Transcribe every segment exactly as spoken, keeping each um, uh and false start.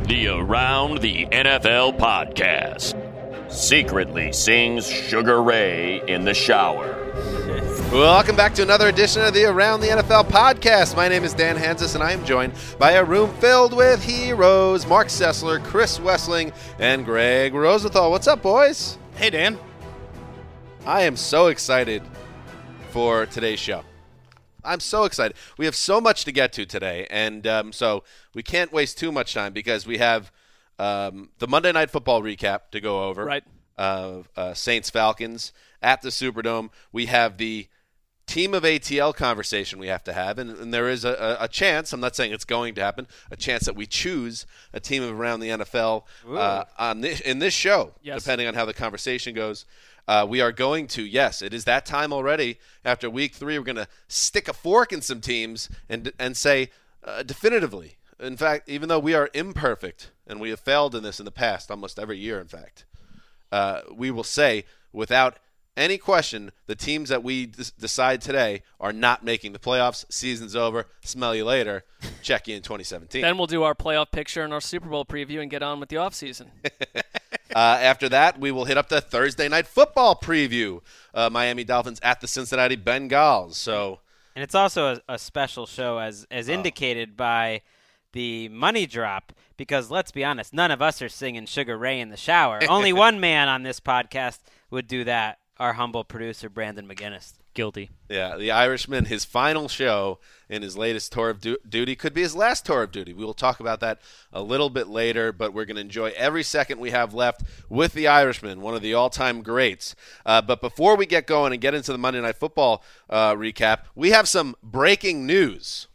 The Around the N F L podcast. Secretly sings Sugar Ray in the shower. Welcome back to another edition of the Around the N F L podcast. My name is Dan Hansis, and I am joined by a room filled with heroes, Mark Sessler, Chris Wessling, and Greg Rosenthal. What's up, boys? Hey, Dan. I am so excited for today's show. I'm so excited. We have so much to get to today, and um, so we can't waste too much time because we have um, the Monday Night Football recap to go over. Right. Uh, uh, Saints-Falcons at the Superdome. We have the team of A T L conversation we have to have, and, and there is a, a chance, I'm not saying it's going to happen, a chance that we choose a team of around the N F L uh, on this, in this show, yes. depending on how the conversation goes. Uh, we are going to, yes, it is that time already. After week three, we're going to stick a fork in some teams and and say uh, definitively, in fact, even though we are imperfect and we have failed in this in the past, almost every year, in fact, uh, we will say without any question, the teams that we d- decide today are not making the playoffs. Season's over. Smell you later. Check you in twenty seventeen. Then we'll do our playoff picture and our Super Bowl preview and get on with the offseason. uh, after that, we will hit up the Thursday Night Football preview. Uh, Miami Dolphins at the Cincinnati Bengals. So, and it's also a, a special show, as as indicated oh. by the money drop. Because let's be honest, none of us are singing Sugar Ray in the shower. Only one man on this podcast would do that. Our humble producer, Brandon McGinnis. Guilty. Yeah, the Irishman, his final show in his latest tour of du- duty could be his last tour of duty. We will talk about that a little bit later, but we're going to enjoy every second we have left with the Irishman, one of the all-time greats. Uh, but before we get going and get into the Monday Night Football uh, recap, we have some breaking news.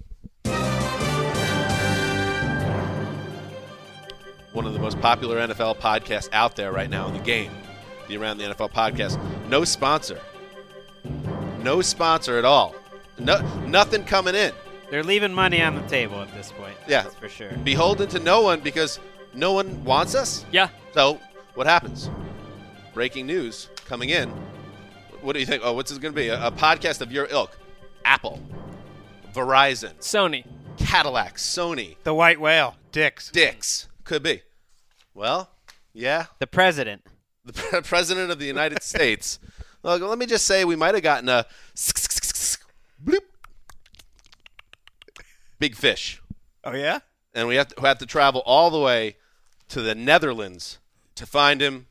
One of the most popular N F L podcasts out there right now in the game. The Around the N F L podcast. No sponsor. No sponsor at all. No, nothing coming in. They're leaving money on the table at this point. Yeah. That's for sure. Beholden to no one because no one wants us? Yeah. So what happens? Breaking news coming in. What do you think? Oh, what's this going to be? A, a podcast of your ilk. Apple. Verizon. Sony. Cadillac. Sony. The White Whale. Dix. Dix. Could be. Well, yeah. The president. The pre- president of the United States. Well, let me just say we might have gotten a bloop, big fish. Oh, yeah? And we have to, we have to travel all the way to the Netherlands to find him.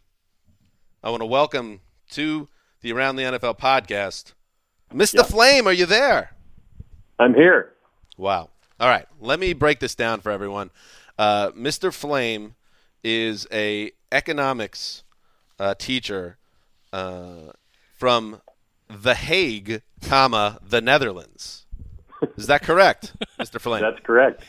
I want to welcome to the Around the N F L podcast, Mister Yep. Flame, are you there? I'm here. Wow. All right. Let me break this down for everyone. Uh, Mister Flame is a economics uh, teacher uh, from The Hague, comma, the Netherlands. Is that correct, Mister Flame? That's correct.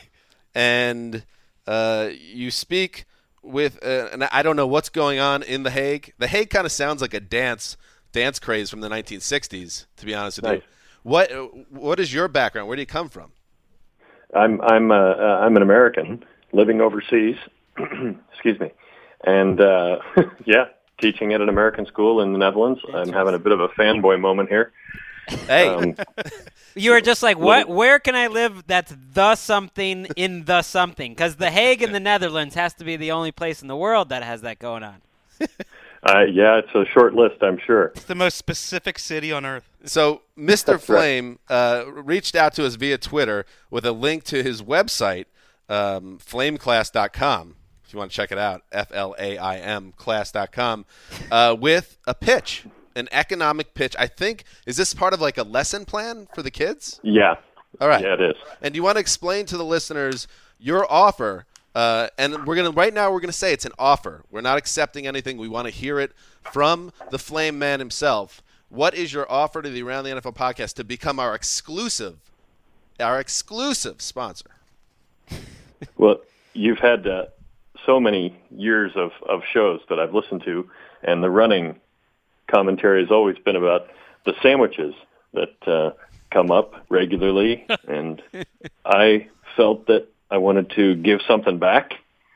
And uh, you speak with, uh, and I don't know what's going on in The Hague. The Hague kind of sounds like a dance dance craze from the nineteen sixties, to be honest with nice. you. What What is your background? Where do you come from? I'm I'm uh, uh, I'm an American living overseas. Excuse me, and uh, yeah, teaching at an American school in the Netherlands. I'm having a bit of a fanboy moment here. Hey, um, you were just like, what? Where can I live that's the something in the something? Because The Hague in the Netherlands has to be the only place in the world that has that going on. uh, yeah, it's a short list, I'm sure. It's the most specific city on earth. So Mister Flame uh, reached out to us via Twitter with a link to his website, um, flame class dot com. If you want to check it out, F L A I M class dot com, uh, with a pitch, an economic pitch. I think, is this part of like a lesson plan for the kids? Yeah. All right. Yeah, it is. And do you want to explain to the listeners your offer? Uh, and we're gonna right now we're gonna say it's an offer. We're not accepting anything. We want to hear it from the Flame Man himself. What is your offer to the Around the N F L podcast to become our exclusive, our exclusive sponsor? Well, you've had uh, so many years of, of shows that I've listened to, and the running commentary has always been about the sandwiches that uh, come up regularly, and I felt that I wanted to give something back,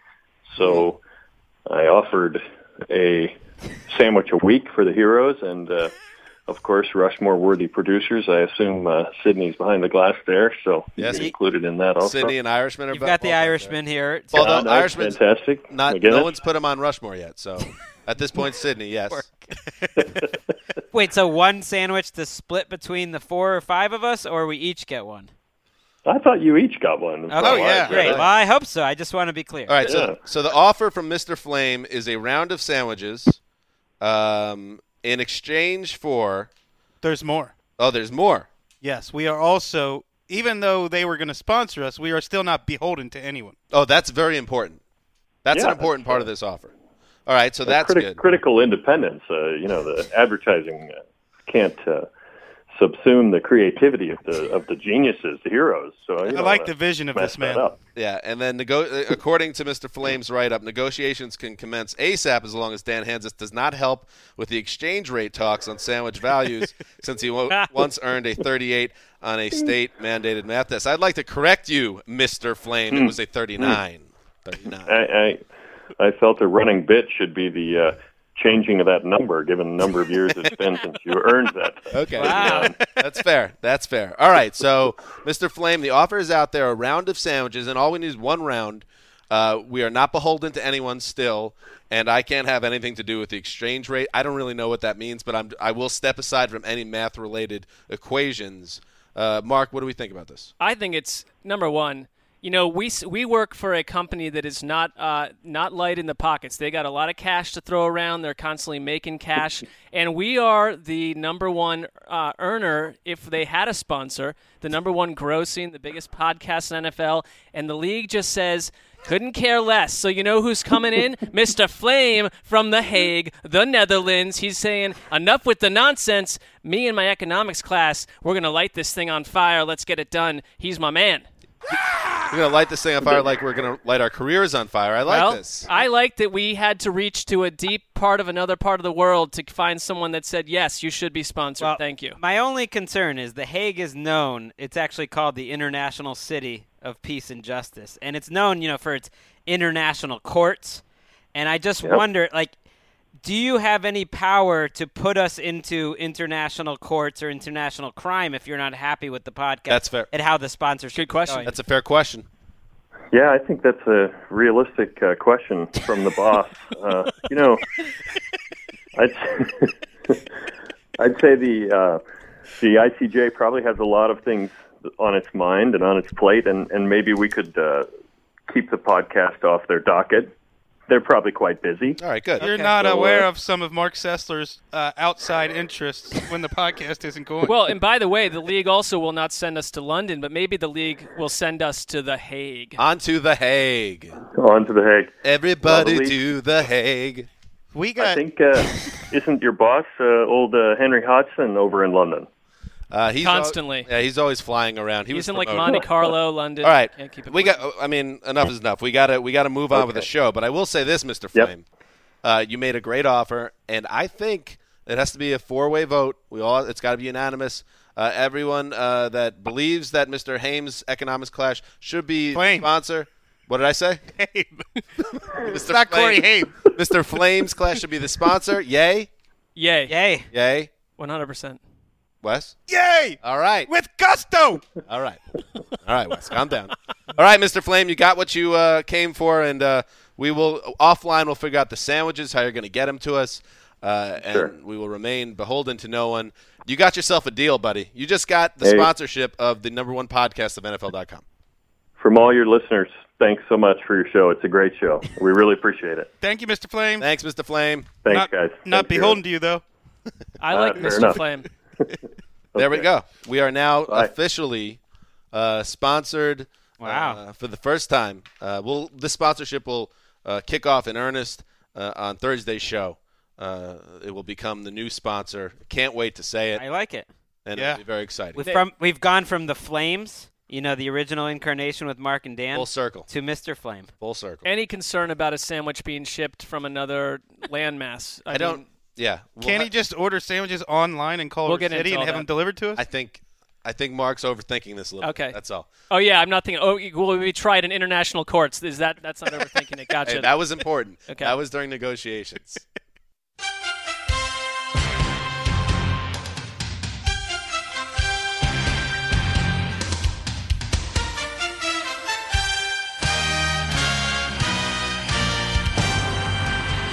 so I offered a sandwich a week for the heroes, and uh, of course, Rushmore-worthy producers. I assume uh, Sydney's behind the glass there, so Yes. he's included in that also. Sydney and Irishman are You've both- got the both Irishman here. Although Uh, nice, Irishman's fantastic. Not, McGinnis. no one's put him on Rushmore yet, so at this point, Sydney, yes. Wait, so one sandwich to split between the four or five of us, or we each get one? I thought you each got one. Okay, Oh, yeah. great. Yeah. Well, I hope so. I just want to be clear. All right, Yeah. so so the offer from Mister Flame is a round of sandwiches, um, in exchange for. There's more. Oh, there's more. Yes, we are also, even though they were going to sponsor us, we are still not beholden to anyone. Oh, that's very important. That's Yeah, an important that's part of this offer. All right, so that's criti- good. Critical independence. Uh, you know, the advertising uh, can't uh, subsume the creativity of the of the geniuses, the heroes. So you I know, like uh, the vision of mess this that man. up. Yeah, and then nego- according to Mister Flame's write-up, negotiations can commence ASAP as long as Dan Hansis does not help with the exchange rate talks on sandwich values, since he wo- once earned a thirty-eight on a state-mandated math test. I'd like to correct you, Mister Flame. It was a thirty-nine. thirty-nine. I, I I felt a running bit should be the uh, changing of that number, given the number of years it's been since you earned that. Okay. Wow. That's fair. That's fair. All right. So, Mister Flame, the offer is out there, a round of sandwiches, and all we need is one round. Uh, we are not beholden to anyone still, and I can't have anything to do with the exchange rate. I don't really know what that means, but I'm, I will step aside from any math-related equations. Uh, Mark, what do we think about this? I think it's number one. You know, we s- we work for a company that is not uh, not light in the pockets. They got a lot of cash to throw around. They're constantly making cash, and we are the number one uh, earner if they had a sponsor. The number one grossing, the biggest podcast in N F L, and the league just says couldn't care less. So you know who's coming in? Mister Flame from The Hague, the Netherlands. He's saying enough with the nonsense. Me and my economics class, we're gonna light this thing on fire. Let's get it done. He's my man. We're going to light this thing on fire like we're going to light our careers on fire. I like well, this. I like that we had to reach to a deep part of another part of the world to find someone that said, yes, you should be sponsored. Well, Thank you. My only concern is The Hague is known. It's actually called the International City of Peace and Justice, and it's known, you know, for its international courts. And I just Yep. wonder, like, do you have any power to put us into international courts or international crime if you're not happy with the podcast? That's fair. And how the sponsorship Good question. is going? That's a fair question. Yeah, I think that's a realistic uh, question from the boss. Uh, you know, I'd I'd say the uh, the I C J probably has a lot of things on its mind and on its plate, and, and maybe we could uh, keep the podcast off their docket. They're probably quite busy. All right, good. You're Okay. not So, aware uh, of some of Mark Sessler's uh, outside interests when the podcast isn't going. Well, and by the way, the league also will not send us to London, but maybe the league will send us to The Hague. On to The Hague. On to the Hague. Everybody Well, the to The Hague. we I got think, uh, isn't your boss, uh, old uh, Henry Hodgson, over in London? Uh, he's al- Constantly. yeah, he's always flying around. He He's was in like promoted. Monte Carlo, London. All right, Can't keep it we quiet. got. I mean, enough is enough. We got to we got to move on with the Okay. show. But I will say this, Mister Yep. Flame, uh, you made a great offer, and I think it has to be a four-way vote. We all. It's got to be unanimous. Uh, everyone uh, that believes that Mister Hames' economics clash should be Flame. sponsor. What did I say? Habe. Mister It's not Corey Habe. Mister Flames' clash should be the sponsor. Yay, Yay. Yay. yay. one hundred percent. Wes. Yay! All right. With gusto! All right. All right, Wes, calm down. All right, Mister Flame, you got what you uh, came for, and uh, we will, offline, we'll figure out the sandwiches, how you're going to get them to us, uh, and Sure. we will remain beholden to no one. You got yourself a deal, buddy. You just got the Hey. sponsorship of the number one podcast of N F L dot com. From all your listeners, thanks so much for your show. It's a great show. We really appreciate it. Thank you, Mister Flame. Thanks, Mister Flame. Thanks, not, guys. Not Thank you. beholden to you, though. I Uh, like fair Mister enough. Flame. There we Okay. go. We are now Bye. officially uh, sponsored Wow. uh, for the first time. Uh, we'll, this sponsorship will uh, kick off in earnest uh, on Thursday's show. Uh, it will become the new sponsor. Can't wait to say it, I like it. and Yeah. it'll be very exciting. We've, from, we've gone from the Flames, you know, the original incarnation with Mark and Dan, Full circle. to Mister Flame. Full circle. Any concern about a sandwich being shipped from another landmass? I, I don't. mean, Yeah. We'll Can't ha- he just order sandwiches online in Culver We'll get City into and all have that. them delivered to us? I think. I think Mark's overthinking this a little. Okay. Bit. That's all. oh yeah, I'm not thinking. Oh, well, we tried in international courts. Is that that's not overthinking it? Gotcha. Hey, that was important. Okay. That was during negotiations.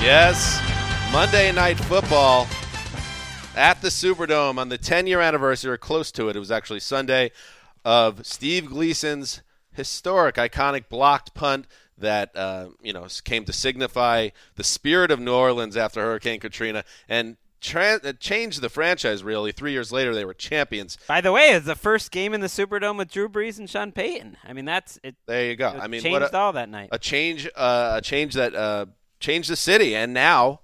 Yes, Monday Night Football at the Superdome on the ten-year anniversary, or close to it. It was actually Sunday of Steve Gleason's historic, iconic blocked punt that uh, you know came to signify the spirit of New Orleans after Hurricane Katrina and tra- changed the franchise. Really, three years later, they were champions. By the way, it's the first game in the Superdome with Drew Brees and Sean Payton. I mean, that's it. There you go. It I mean, changed what a, all that night. A change, uh, a change that uh, changed the city, and now,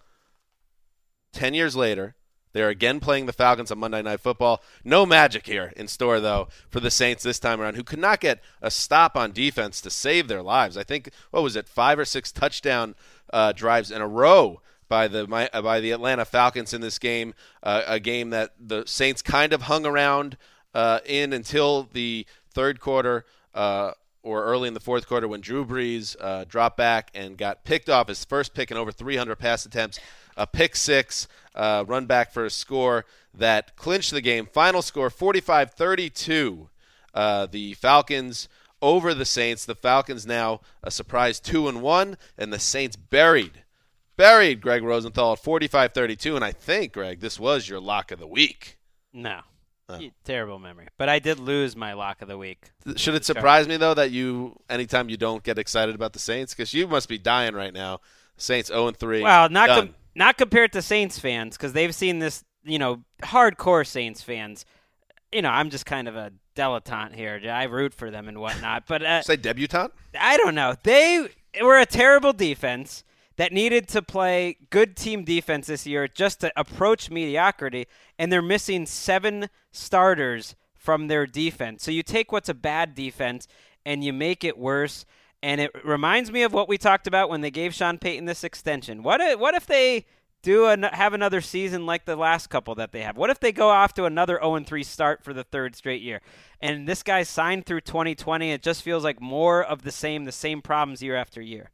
ten years later, they're again playing the Falcons on Monday Night Football. No magic here in store, though, for the Saints this time around, who could not get a stop on defense to save their lives. I think, what was it, five or six touchdown uh, drives in a row by the by the Atlanta Falcons in this game, uh, a game that the Saints kind of hung around uh, in until the third quarter uh, or early in the fourth quarter when Drew Brees uh, dropped back and got picked off, his first pick in over three hundred pass attempts, a pick six, uh, run back for a score that clinched the game. Final score, forty-five thirty-two. Uh, the Falcons over the Saints. The Falcons now a surprise two and one, and the Saints buried, buried Greg Rosenthal at forty-five thirty-two. And I think, Greg, this was your lock of the week. No. Oh. Terrible memory. But I did lose my lock of the week. Should it surprise me, though, that you, anytime you don't get excited about the Saints? Because you must be dying right now. Saints oh and three. Well, not done. com- not compared to Saints fans, because they've seen this, you know, hardcore Saints fans. You know, I'm just kind of a dilettante here. I root for them and whatnot. But uh, Say debutante? I don't know. They were a terrible defense that needed to play good team defense this year just to approach mediocrity, and they're missing seven starters from their defense. So you take what's a bad defense and you make it worse, and it reminds me of what we talked about when they gave Sean Payton this extension. What if, what if they do an, have another season like the last couple that they have? What if they go off to another oh and three start for the third straight year? And this guy signed through twenty twenty. It just feels like more of the same, the same problems year after year.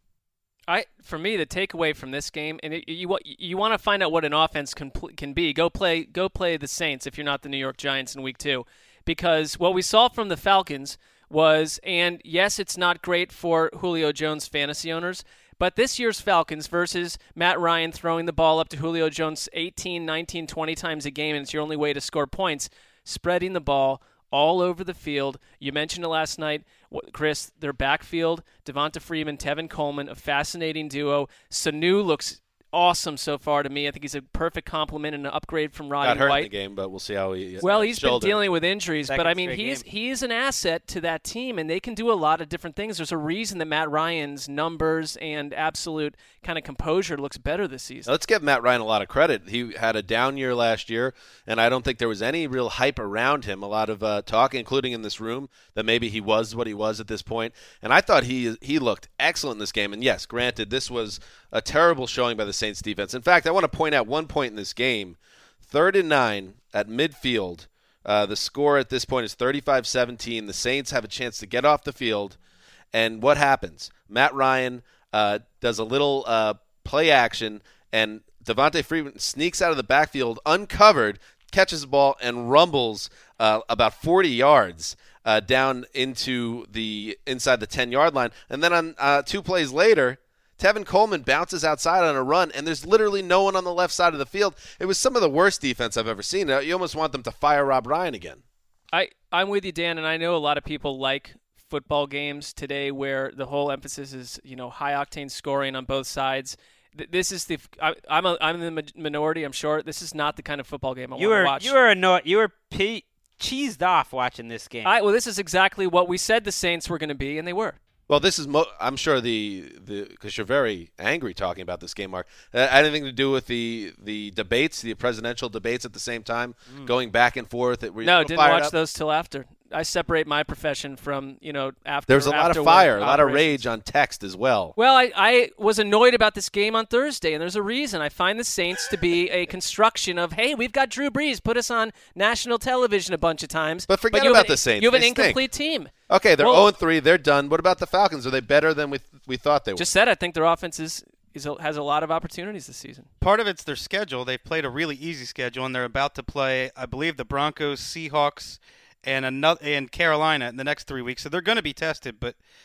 I, for me, the takeaway from this game, and it, you you want to find out what an offense can can be. Go play go play the Saints if you're not the New York Giants in week two, because what we saw from the Falcons was, and yes, it's not great for Julio Jones fantasy owners, but this year's Falcons versus Matt Ryan throwing the ball up to Julio Jones eighteen, nineteen, twenty times a game, and it's your only way to score points, spreading the ball all over the field. You mentioned it last night, Chris, their backfield, Devonta Freeman, Tevin Coleman, a fascinating duo. Sanu looks awesome so far to me. I think he's a perfect complement and an upgrade from Roddy Got hurt White. in the game, but we'll see how he. Well, he's shoulder. been dealing with injuries, Second but I mean, straight he's game. he's an asset to that team, and they can do a lot of different things. There's a reason that Matt Ryan's numbers and absolute kind of composure looks better this season. Let's give Matt Ryan a lot of credit. He had a down year last year, and I don't think there was any real hype around him. A lot of uh, talk, including in this room, that maybe he was what he was at this point. And I thought he he looked excellent in this game. And yes, granted, this was a terrible showing by the Saints defense. In fact, I want to point out one point in this game. Third and nine at midfield. Uh, the score at this point is thirty-five seventeen. The Saints have a chance to get off the field. And what happens? Matt Ryan uh, does a little uh, play action, and Devonta Freeman sneaks out of the backfield uncovered, catches the ball, and rumbles uh, about forty yards uh, down into the inside the ten-yard line. And then on uh, two plays later, Tevin Coleman bounces outside on a run, and there's literally no one on the left side of the field. It was some of the worst defense I've ever seen. You almost want them to fire Rob Ryan again. I, I'm with you, Dan, and I know a lot of people like football games today where the whole emphasis is, you know, high-octane scoring on both sides. This is the I, I'm a, I'm in the minority, I'm sure. This is not the kind of football game I You want were to watch. you were annoyed. You were pe- cheesed off watching this game. I, well, this is exactly what we said the Saints were going to be, and they were. Well, this is mo- I'm sure the the because you're very angry talking about this game, Mark. Uh, anything to do with the the debates, the presidential debates at the same time, mm. going back and forth? Were you no, didn't fired watch up? those till after. I separate my profession from, you know, after. There's a lot after of fire, a work lot of operations. rage on text as well. Well, I, I was annoyed about this game on Thursday, and there's a reason. I find the Saints to be a construction of, hey, we've got Drew Brees, put us on national television a bunch of times. But forget you have about an- the Saints. You have an They stink. incomplete team. Okay, they're Well- oh and three. They're done. What about the Falcons? Are they better than we we thought they were? Just said, I think their offense is, is a, has a lot of opportunities this season. Part of it's their schedule. They've played a really easy schedule, and they're about to play, I believe, the Broncos, Seahawks, and another and Carolina in the next three weeks. So they're going to be tested. But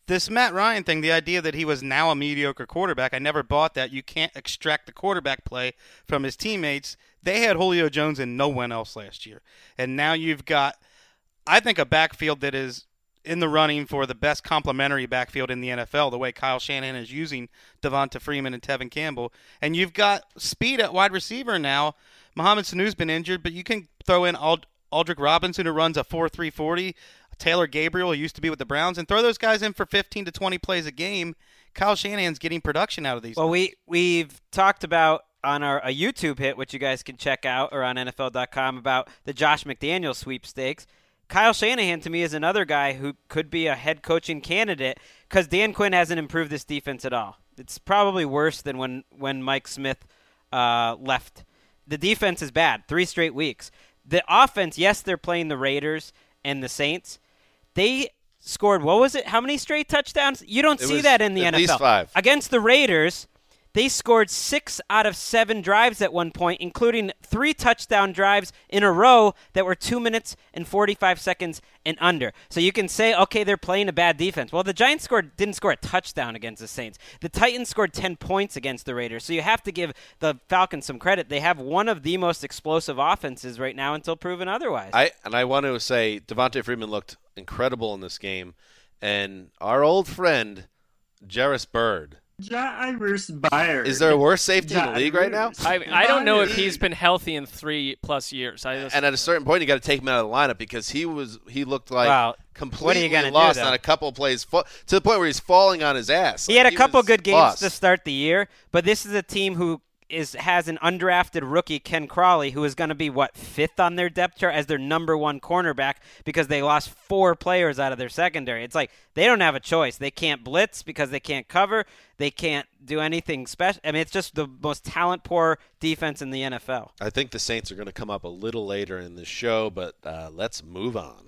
This Matt Ryan thing, the idea that he was now a mediocre quarterback, I never bought that. You can't extract the quarterback play from his teammates. They had Julio Jones and no one else last year. And now you've got, I think, a backfield that is in the running for the best complementary backfield in the N F L, the way Kyle Shanahan is using Devonta Freeman and Tevin Campbell. And you've got speed at wide receiver now. Mohamed Sanu's been injured, but you can throw in Ald- Aldrick Robinson, who runs a four three forty, Taylor Gabriel, who used to be with the Browns, and throw those guys in for fifteen to twenty plays a game. Kyle Shanahan's getting production out of these. Well, guys. we, we've talked about on our a YouTube hit, which you guys can check out, or on N F L dot com, about the Josh McDaniels sweepstakes. Kyle Shanahan, to me, is another guy who could be a head coaching candidate because Dan Quinn hasn't improved this defense at all. It's probably worse than when, when Mike Smith uh, left. The defense is bad, three straight weeks. The offense, yes, they're playing the Raiders and the Saints. They scored, what was it, how many straight touchdowns? You don't It see was that in the at N F L. least five. Against the Raiders, they scored six out of seven drives at one point, including three touchdown drives in a row that were two minutes and forty-five seconds and under. So you can say, okay, they're playing a bad defense. Well, the Giants scored didn't score a touchdown against the Saints. The Titans scored ten points against the Raiders. So you have to give the Falcons some credit. They have one of the most explosive offenses right now until proven otherwise. I and I want to say Devonta Freeman looked incredible in this game, and our old friend Jarvis Bird. Jarvis Bird. Is there a worse safety in the league right now? I, I don't know if he's been healthy in three plus years. I just, And at a certain point, you got to take him out of the lineup because he was he looked like Well, completely what are you gonna do, lost though? on a couple of plays fa- to the point where he's falling on his ass. He had Like, a couple was good games lost. to start the year, but this is a team who is has an undrafted rookie, Ken Crawley, who is going to be, what, fifth on their depth chart as their number one cornerback because they lost four players out of their secondary. It's like they don't have a choice. They can't blitz because they can't cover. They can't do anything special. I mean, it's just the most talent-poor defense in the N F L. I think the Saints are going to come up a little later in the show, but uh, let's move on.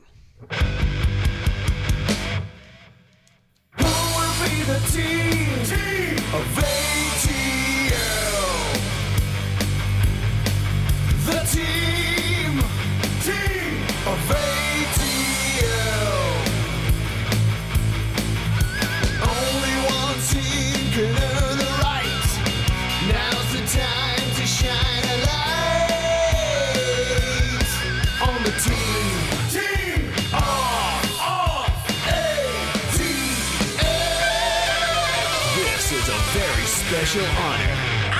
Who will be the team, team of A T L? The team, team of A T L. Only one team can earn the right. Now's the time to shine a light on the team, team of, of A T L. This is a very special honor.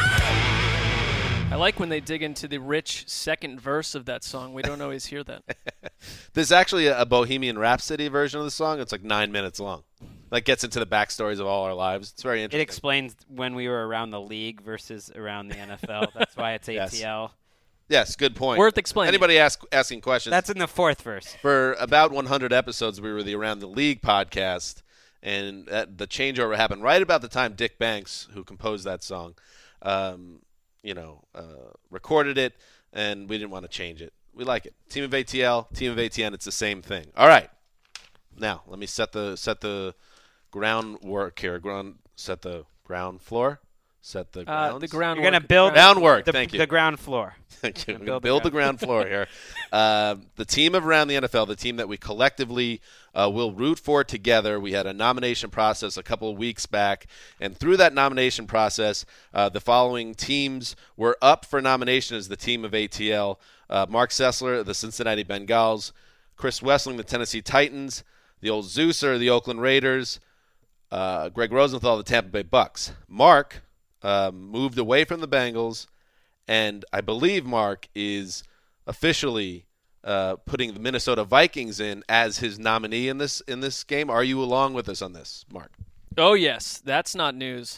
I like when they dig into the rich second verse of that song. We don't always hear that. There's actually a, a Bohemian Rhapsody version of the song. It's like nine minutes long. Like gets into the backstories of all our lives. It's very It interesting. explains when we were around the league versus around the N F L. That's why it's Yes. A T L. Yes, good point. Worth explaining. Anybody ask, asking questions? That's in the fourth verse. For about one hundred episodes, we were the Around the League podcast, and that, the changeover happened right about the time Dick Banks, who composed that song, um, you know, uh, recorded it, and we didn't want to change it. We like it. Team of A T L, Team of A T N, it's the same thing. All right. Now, let me set the set the groundwork here. Ground, set the ground floor. Set the Uh, grounds. the ground. You're going to build Groundwork, the, thank you. the ground floor. Thank you. We're Build going to build the the ground floor here. Uh, the team of Around the N F L, the team that we collectively uh, will root for together. We had a nomination process a couple of weeks back, and through that nomination process, uh, the following teams were up for nomination as the team of A T L. Uh, Mark Sessler, the Cincinnati Bengals. Chris Wessling, the Tennessee Titans. The old Zeuser, the Oakland Raiders. Uh, Greg Rosenthal, the Tampa Bay Bucks. Mark uh, moved away from the Bengals, and I believe Mark is officially uh, putting the Minnesota Vikings in as his nominee in this in this game. Are you along with us on this, Mark? Oh, yes. That's not news.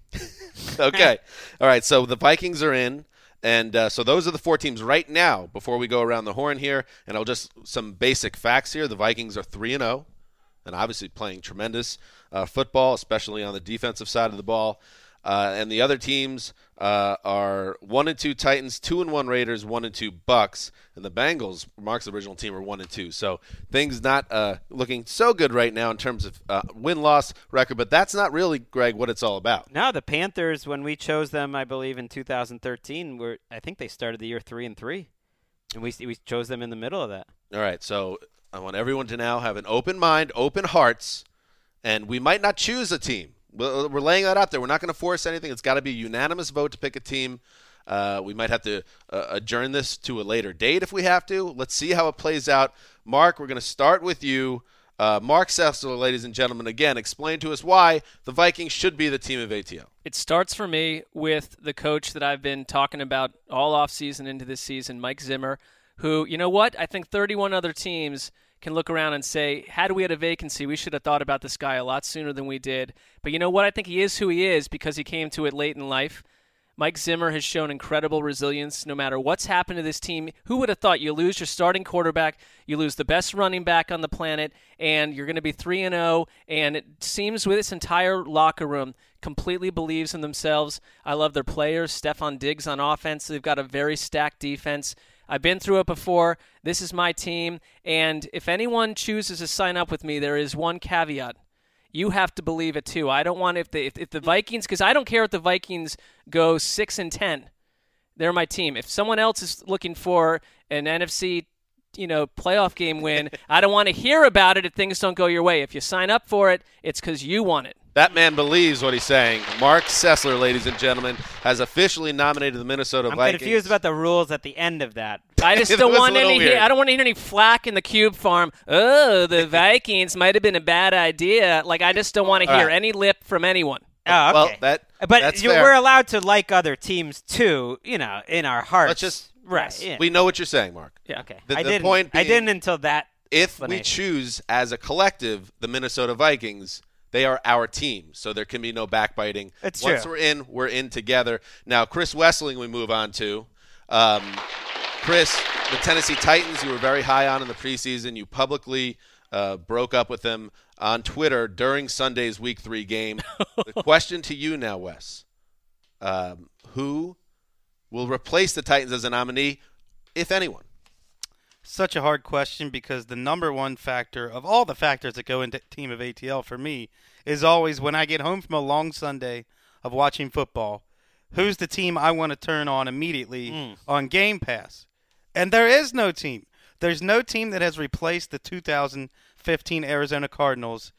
Okay. All right, so the Vikings are in, and uh, so those are the four teams right now before we go around the horn here, and I'll just some basic facts here. The Vikings are three and oh, and obviously playing tremendous uh, football, especially on the defensive side of the ball. Uh, and the other teams uh, are one and two Titans, two and one Raiders, one and two Bucks, and the Bengals, Mark's original team, are one and two. So things not uh, looking so good right now in terms of uh, win-loss record, but that's not really, Greg, what it's all about. No, the Panthers, when we chose them, I believe in two thousand thirteen, were I think they started the year three and three, and we we chose them in the middle of that. All right, so I want everyone to now have an open mind, open hearts, and we might not choose a team. We're laying that out there. We're not going to force anything. It's got to be a unanimous vote to pick a team. Uh, we might have to uh, adjourn this to a later date if we have to. Let's see how it plays out. Mark, we're going to start with you. Uh, Mark Sessler, ladies and gentlemen, again, explain to us why the Vikings should be the team of A T L. It starts for me with the coach that I've been talking about all offseason into this season, Mike Zimmer, who, you know what, I think thirty-one other teams can look around and say, had we had a vacancy, we should have thought about this guy a lot sooner than we did. But you know what? I think he is who he is because he came to it late in life. Mike Zimmer has shown incredible resilience no matter what's happened to this team. Who would have thought you lose your starting quarterback, you lose the best running back on the planet, and you're going to be three and oh, and it seems with this entire locker room completely believes in themselves. I love their players. Stephon Diggs on offense. They've got a very stacked defense. I've been through it before. This is my team, and if anyone chooses to sign up with me, there is one caveat. You have to believe it too. I don't want if the if, if the Vikings, because I don't care if the Vikings go six and ten. They're my team. If someone else is looking for an N F C, you know, playoff game win, I don't want to hear about it if things don't go your way. If you sign up for it, it's because you want it. That man believes what he's saying. Mark Sessler, ladies and gentlemen, has officially nominated the Minnesota I'm Vikings. I'm confused about the rules at the end of that. I just It don't was a want little any. weird. I don't want to hear any flack in the Cube Farm. Oh, the Vikings might have been a bad idea. Like I just don't want to All hear right. any lip from anyone. Oh, okay. Well, that but that's you, fair. we're allowed to like other teams too, you know, in our hearts. Let's just- right. Yeah. We know what you're saying, Mark. Yeah. okay. The- I the didn't. point I being- didn't until that. If we explanation. choose as a collective the Minnesota Vikings, they are our team, so there can be no backbiting. It's Once true. we're in, we're in together. Now, Chris Wessling, we move on to. Um, Chris, the Tennessee Titans, you were very high on in the preseason. You publicly uh, broke up with them on Twitter during Sunday's Week Three game. The question to you now, Wes: um, who will replace the Titans as a nominee, if anyone? Such a hard question because the number one factor of all the factors that go into team of A T L for me is always when I get home from a long Sunday of watching football, who's the team I want to turn on immediately Mm. on Game Pass? And there is no team. There's no team that has replaced the two thousand fifteen Arizona Cardinals.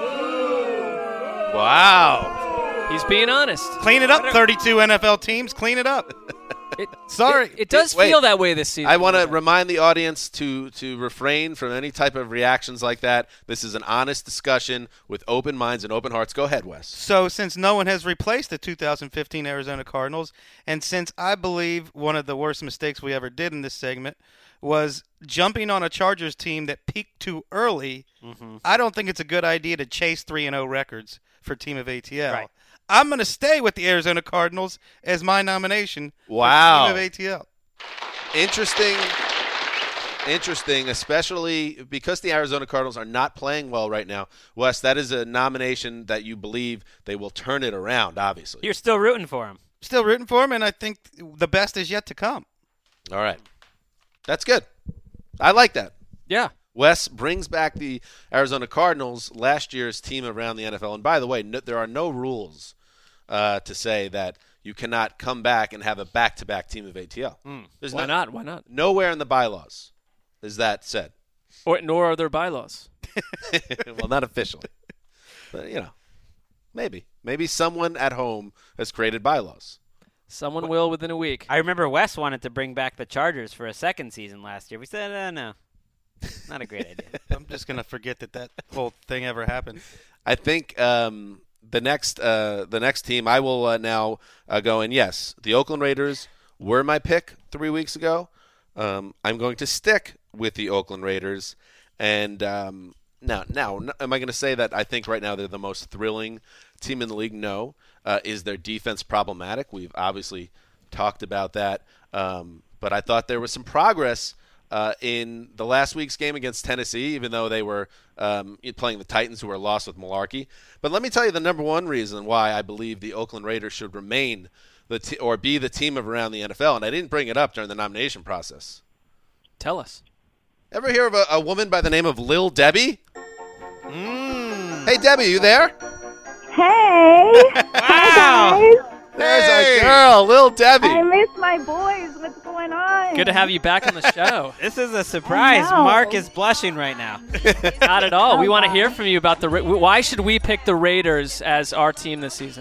Wow. He's being honest. Clean it up, thirty-two N F L teams. Clean it up. It, Sorry. It, it does Wait. feel that way this season. I want to remind the audience to to refrain from any type of reactions like that. This is an honest discussion with open minds and open hearts. Go ahead, Wes. So since no one has replaced the two thousand fifteen Arizona Cardinals, and since I believe one of the worst mistakes we ever did in this segment was jumping on a Chargers team that peaked too early, Mm-hmm. I don't think it's a good idea to chase three and oh records for Team of A T L. Right. I'm going to stay with the Arizona Cardinals as my nomination Wow. for Team of A T L. Interesting. Interesting, especially because the Arizona Cardinals are not playing well right now. Wes, that is a nomination that you believe they will turn it around, obviously. You're still rooting for him. Still rooting for him, and I think the best is yet to come. All right. That's good. I like that. Yeah. Wes brings back the Arizona Cardinals, last year's team around the N F L. And by the way, no, there are no rules uh, to say that you cannot come back and have a back-to-back team of A T L. There's Why no- not? Why not? Nowhere in the bylaws is that said. Or nor are there bylaws. Well, not officially. But, you know, maybe. Maybe someone at home has created bylaws. Someone will within a week. I remember Wes wanted to bring back the Chargers for a second season last year. We said, uh, no, not a great idea. I'm just going to forget that that whole thing ever happened. I think um, the next uh, the next team I will uh, now uh, go in. Yes, the Oakland Raiders were my pick three weeks ago. Um, I'm going to stick with the Oakland Raiders. And um, now, now, n- am I going to say that I think right now they're the most thrilling team in the league? No. Uh, is their defense problematic? We've obviously talked about that. Um, but I thought there was some progress uh, in the last week's game against Tennessee, even though they were um, playing the Titans, who were lost with Malarkey. But let me tell you the number one reason why I believe the Oakland Raiders should remain the t- or be the team of around the N F L. And I didn't bring it up during the nomination process. Tell us. Ever hear of a, a woman by the name of Lil Debbie? Mm. Hey, Debbie, you there? Hey! Wow! Guys, There's Hey! our girl, Lil Debbie. I missed my my boys. What's going on? Good to have you back on the show. This is a surprise. know. Mark is blushing right now. Not at all. We Oh, want to wow. hear from you about the. Ra- Why should we pick the Raiders as our team this season?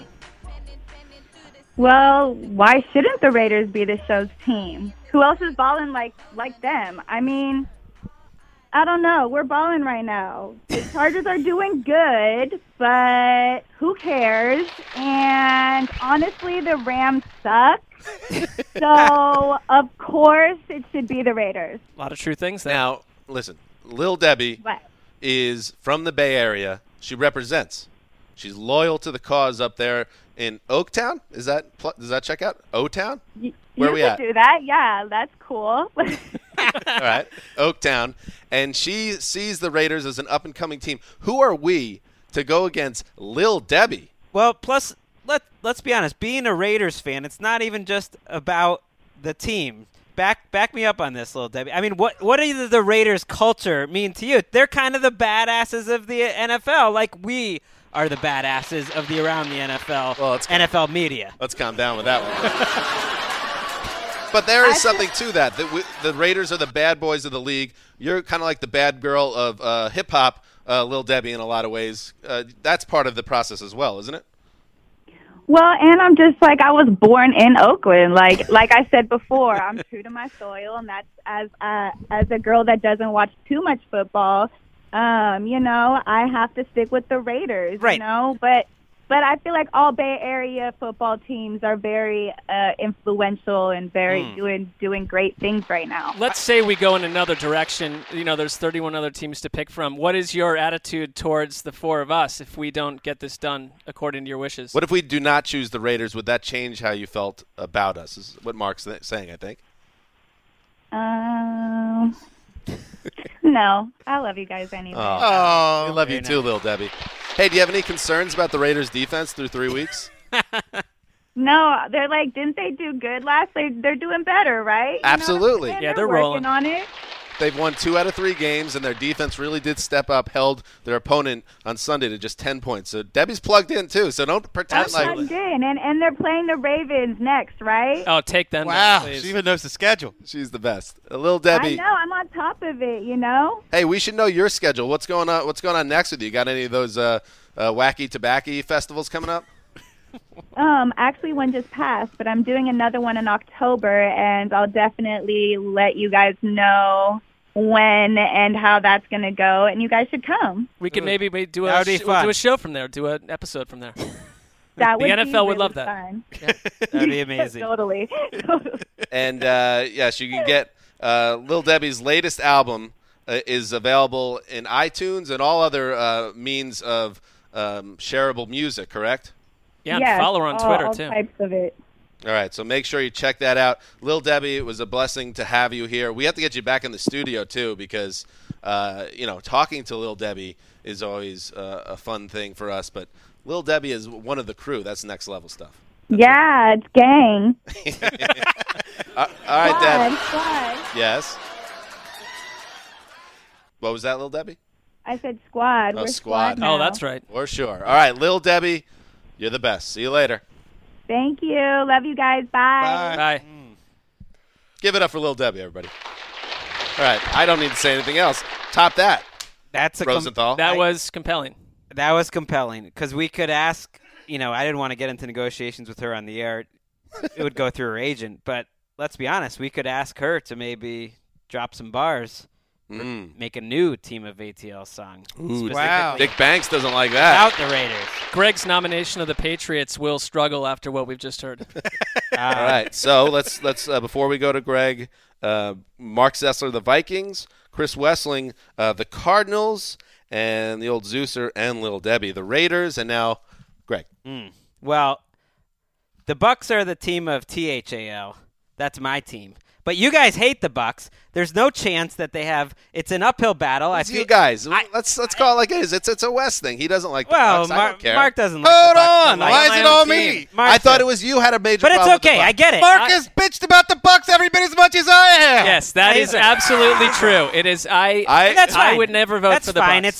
Well, why shouldn't the Raiders be the show's team? Who else is balling like like them? I mean, I don't know. We're balling right now. The Chargers are doing good, but who cares? And honestly, the Rams suck. So, of course, it should be the Raiders. A lot of true things there. Now, listen, Lil Debbie What? is from the Bay Area. She represents. She's loyal to the cause up there in Oaktown. Is that pl- does that check out? O-Town? Y- Where you we could at? do that. Yeah, that's cool. All right, Oaktown, and she sees the Raiders as an up-and-coming team. Who are we to go against Lil Debbie? Well, plus let let's be honest. Being a Raiders fan, it's not even just about the team. Back back me up on this, little Debbie. I mean, what what does the Raiders culture mean to you? They're kind of the badasses of the N F L, like we are the badasses of the around the N F L Well, it's- N F L media. Let's calm down with that one. But there is I something to that. The, the Raiders are the bad boys of the league. You're kind of like the bad girl of uh, hip-hop, uh, Lil Debbie, in a lot of ways. Uh, that's part of the process as well, isn't it? Well, and I'm just like, I was born in Oakland. Like like I said before, I'm true to my soil, and that's as uh, as a girl that doesn't watch too much football. Um, you know, I have to stick with the Raiders. Right. You know, but but I feel like all Bay Area football teams are very uh, influential and very Mm. doing doing great things right now. Let's say we go in another direction. You know, there's thirty-one other teams to pick from. What is your attitude towards the four of us if we don't get this done according to your wishes? What if we do not choose the Raiders? Would that change how you felt about us, is what Mark's th- saying, I think. Um, no, I love you guys anyway. Oh, we love you very too, Lil Debbie. Hey, do you have any concerns about the Raiders' defense through three weeks? No, they're like, didn't they do good last? They they're doing better, right? You know what I'm Absolutely. saying? Yeah, they're working rolling. on it. They've won two out of three games, and their defense really did step up, held their opponent on Sunday to just ten points. So Debbie's plugged in, too, so don't pretend Absolutely. like Plugged in, and and they're playing the Ravens next, right? Oh, take them Wow, down, please. she even knows the schedule. she's the best. Uh, Lil I Debbie, know. I'm on top of it. You know. hey, we should know your schedule. What's going on What's going on next with you? Got any of those uh, uh, wacky tobacco festivals coming up? Um, actually, one just passed, but I'm doing another one in October, and I'll definitely let you guys know when and how that's going to go, and you guys should come. We could maybe we do a That would be sh- we'll fun. do a show from there, do an episode from there. That would The N F L be would love really that. fun. That'd be amazing. Totally. And, uh, yes, you can get uh, Lil Debbie's latest album uh, is available in iTunes and all other uh, means of um, shareable music, correct? Yeah, Yes, and follow her on all, Twitter all too. types of it. All right, so make sure you check that out. Lil Debbie, it was a blessing to have you here. We have to get you back in the studio, too, because, uh, you know, talking to Lil Debbie is always uh, a fun thing for us. But Lil Debbie is one of the crew. That's next level stuff. Yeah, it's gang. Uh, all right, Deb. Squad, squad. Yes? What was that, Lil Debbie? I said squad. Oh, We're squad. now. Oh, that's right. For sure. All right, Lil Debbie, you're the best. See you later. Thank you. Love you guys. Bye. Bye. Give it up for Lil Debbie, everybody. All right, I don't need to say anything else. Top that, That's a com- Rosenthal. That I- was compelling. That was compelling because we could ask, you know, I didn't want to get into negotiations with her on the air. It would go through her agent. But let's be honest, we could ask her to maybe drop some bars, Mm. make a new Team of A T L song. specifically Wow. Dick Banks doesn't like that. About the Raiders. Greg's nomination of the Patriots will struggle after what we've just heard. Uh, All right, so let's let's uh, before we go to Greg, uh, Mark Sessler, the Vikings, Chris Wessling, uh, the Cardinals, and the old Zeuser and Lil Debbie, the Raiders, and now Greg. Mm. Well, the Bucks are the team of T H A L. That's my team. But you guys hate the Bucks. There's no chance that they have. It's an uphill battle. It's I feel you guys. I- let's let's call it like it is. It's it's a West thing. He doesn't like the Well, Bucks. I Mar- don't care. Mark doesn't like Hold the Bucks. on. but Why like is it my all own me? team. Mark I thought does. it was you had a major But it's problem with the okay. I Bucks. get it. Mark I- has bitched about the Bucks every bit as much as I have. Yes, that is Listen. absolutely true. It is. I. I- And that's I fine. would never vote That's for the fine. Bucks. It's like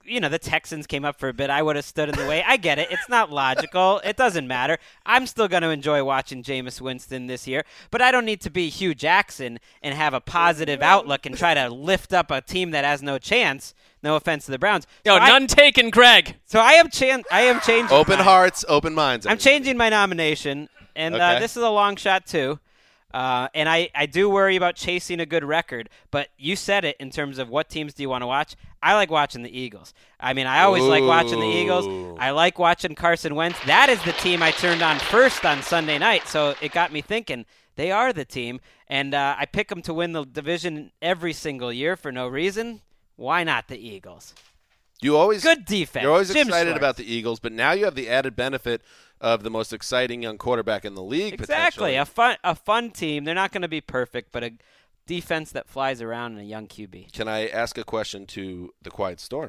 you know, the Texans came up for a bit. I would have stood in the way. I get it. It's not logical. It doesn't matter. I'm still going to enjoy watching Jameis Winston this year, but I don't need to be Hugh Jackson and have a positive outlook and try to lift up a team that has no chance. No offense to the Browns. Yo, so none I, taken, Greg. So I am chan- I am changing. Open my, hearts, open minds. I'm everybody. changing my nomination, and Okay. uh, this is a long shot too. Uh, and I, I do worry about chasing a good record, but you said it in terms of what teams do you want to watch. I like watching the Eagles. I mean, I always Ooh. like watching the Eagles. I like watching Carson Wentz. That is the team I turned on first on Sunday night, so it got me thinking. They are the team, and uh, I pick them to win the division every single year for no reason. Why not the Eagles? You always Good defense. You're always Jim excited Schwartz. about the Eagles, but now you have the added benefit of the most exciting young quarterback in the league. Exactly. potentially. A fun a fun team. They're not going to be perfect, but a defense that flies around and a young Q B. Can I ask a question to the Quiet Storm?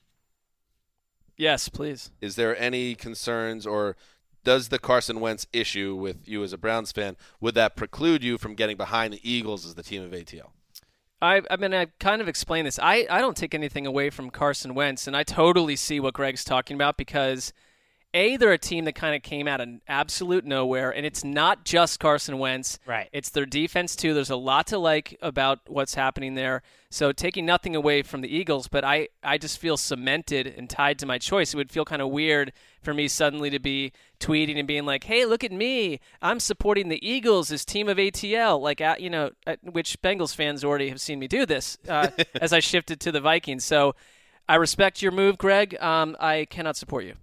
Yes, please. Is there any concerns, or does the Carson Wentz issue with you as a Browns fan, would that preclude you from getting behind the Eagles as the team of A T L? I, I mean, I kind of explained this. I, I don't take anything away from Carson Wentz, and I totally see what Greg's talking about because, A, they're a team that kind of came out of absolute nowhere, and it's not just Carson Wentz. Right. It's their defense, too. There's a lot to like about what's happening there. So taking nothing away from the Eagles, but I, I just feel cemented and tied to my choice. It would feel kind of weird for me suddenly to be tweeting and being like, hey, look at me. I'm supporting the Eagles as team of A T L, like, uh, you know, uh, which Bengals fans already have seen me do this uh, as I shifted to the Vikings. So I respect your move, Greg. Um, I cannot support you.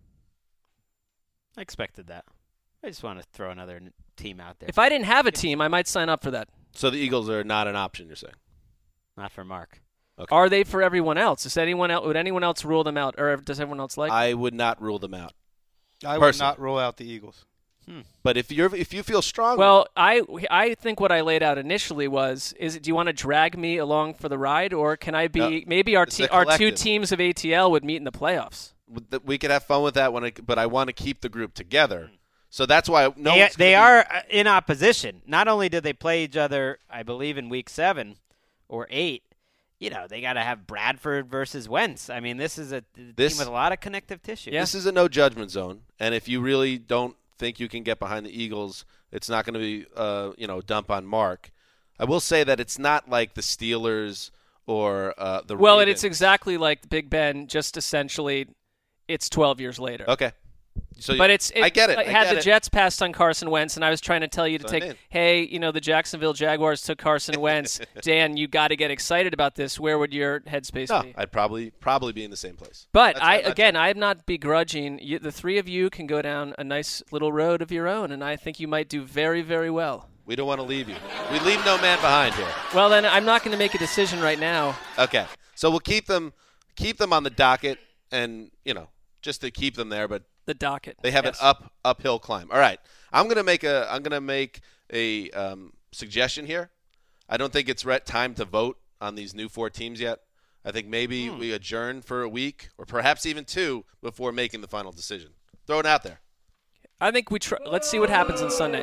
I expected that. I just want to throw another n- team out there. If I didn't have a team, I might sign up for that. So the Eagles are not an option, you're saying? Not for Mark. Okay. Are they for everyone else? Is anyone else? Would anyone else rule them out, or does everyone else like? I would not rule them out. I would Personally. not rule out the Eagles. But if you're if you feel strongly, Well, I I think what I laid out initially was: is it, do you want to drag me along for the ride, or can I be No, maybe our it's te- a our two collective. teams of A T L would meet in the playoffs? we could have fun with that. When I, but I want to keep the group together. So that's why no. they one's they gonna are uh, in opposition. Not only did they play each other, I believe, in week seven or eight, you know, they got to have Bradford versus Wentz. I mean, this is a a This- team with a lot of connective tissue. Be, this is a no judgment zone, and if you really don't think you can get behind the Eagles, it's not going to be uh, you know dump on Mark. I will say that it's not like the Steelers or uh, the Well, Ravens. it's exactly like Big Ben, just essentially, it's twelve years later. okay. So But it's it, I get it. like, I had get the it. Jets passed on Carson Wentz, and I was trying to tell you to That's what I take, mean. hey, you know, the Jacksonville Jaguars took Carson Wentz. Dan, you got to get excited about this. Where would your headspace No, be? I'd probably probably be in the same place. But That's- I that's- again, I'm not begrudging. You, the three of you can go down a nice little road of your own, and I think you might do very, very well. we don't want to leave you. We leave no man behind here. Well, then I'm not going to make a decision right now. Okay, so we'll keep them keep them on the docket, and you know just to keep them there, but. The docket. They have Yes. an up uphill climb. All right, I'm gonna make a I'm gonna make a um, suggestion here. I don't think it's re- time to vote on these new four teams yet. I think maybe Hmm. we adjourn for a week or perhaps even two before making the final decision. Throw it out there. I think we try. Let's see what happens on Sunday.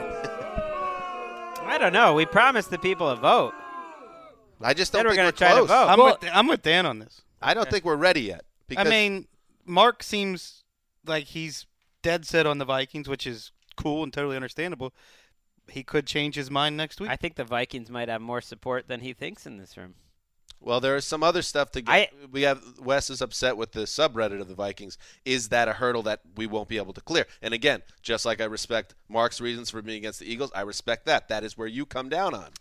I don't know. We promised the people a vote. I just Then don't we're think gonna we're try to close. vote. I'm, Well- with, I'm with Dan on this. I don't think we're ready yet. Because I mean, Mark seems like he's dead set on the Vikings, which is cool and totally understandable. He could change his mind next week. I think the Vikings might have more support than he thinks in this room. well, there is some other stuff to get. I- we have Wes is upset with the subreddit of the Vikings. Is that a hurdle that we won't be able to clear? And again, just like I respect Mark's reasons for being against the Eagles, I respect that. That is where you come down on.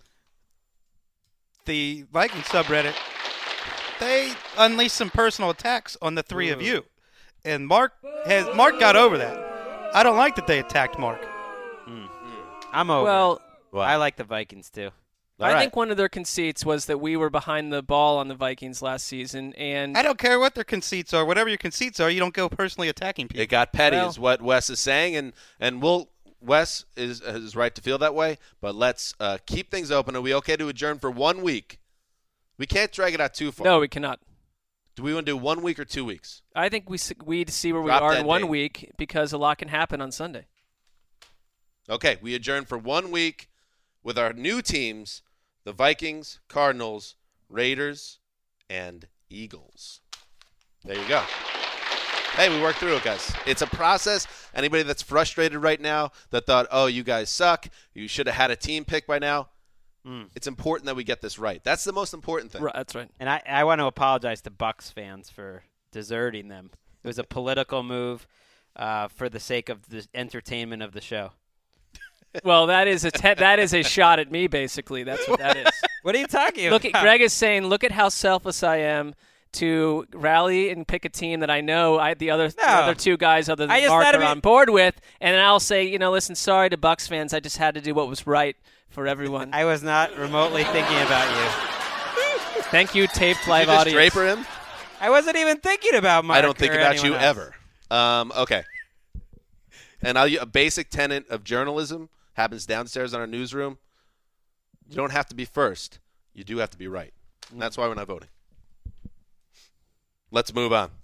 the Vikings subreddit, they unleashed some personal attacks on the three of you. And Mark has Mark got over that. I don't like that they attacked Mark. I'm over. Well, Wow. I like the Vikings too. All I right. think one of their conceits was that we were behind the ball on the Vikings last season, and I don't care what their conceits are. Whatever your conceits are, you don't go personally attacking people. It got petty, Well- is what Wes is saying, and and we'll Wes is is right to feel that way. But let's uh, keep things open. Are we okay to adjourn for one week? We can't drag it out too far. no, we cannot. Do we want to do one week or two weeks? I think we s- we'd see where we Drop are dead in one date. week because a lot can happen on Sunday. Okay, we adjourn for one week with our new teams: the Vikings, Cardinals, Raiders, and Eagles. There you go. Hey, we worked through it, guys. It's a process. Anybody that's frustrated right now that thought, oh, you guys suck, you should have had a team pick by now, mm. it's important that we get this right. That's the most important thing. Right, that's right. And I, I want to apologize to Bucks fans for deserting them. It was a political move uh, for the sake of the entertainment of the show. Well, that is a te- that is a shot at me, basically. That's what that is. What are you talking look about? At, Greg is saying, look at how selfless I am to rally and pick a team that I know I, the other No. the other two guys other I than just Mark thought are it'd be- on board with, and then I'll say, you know, listen, sorry to Bucks fans, I just had to do what was right for everyone. I was not remotely thinking about you. Thank you, taped Did live you just audience. Draper him? I wasn't even thinking about Mark. I don't think or about you anyone else. ever. Um, okay. And I'll, a basic tenet of journalism happens downstairs in our newsroom. You don't have to be first. You do have to be right. And that's why we're not voting. Let's move on.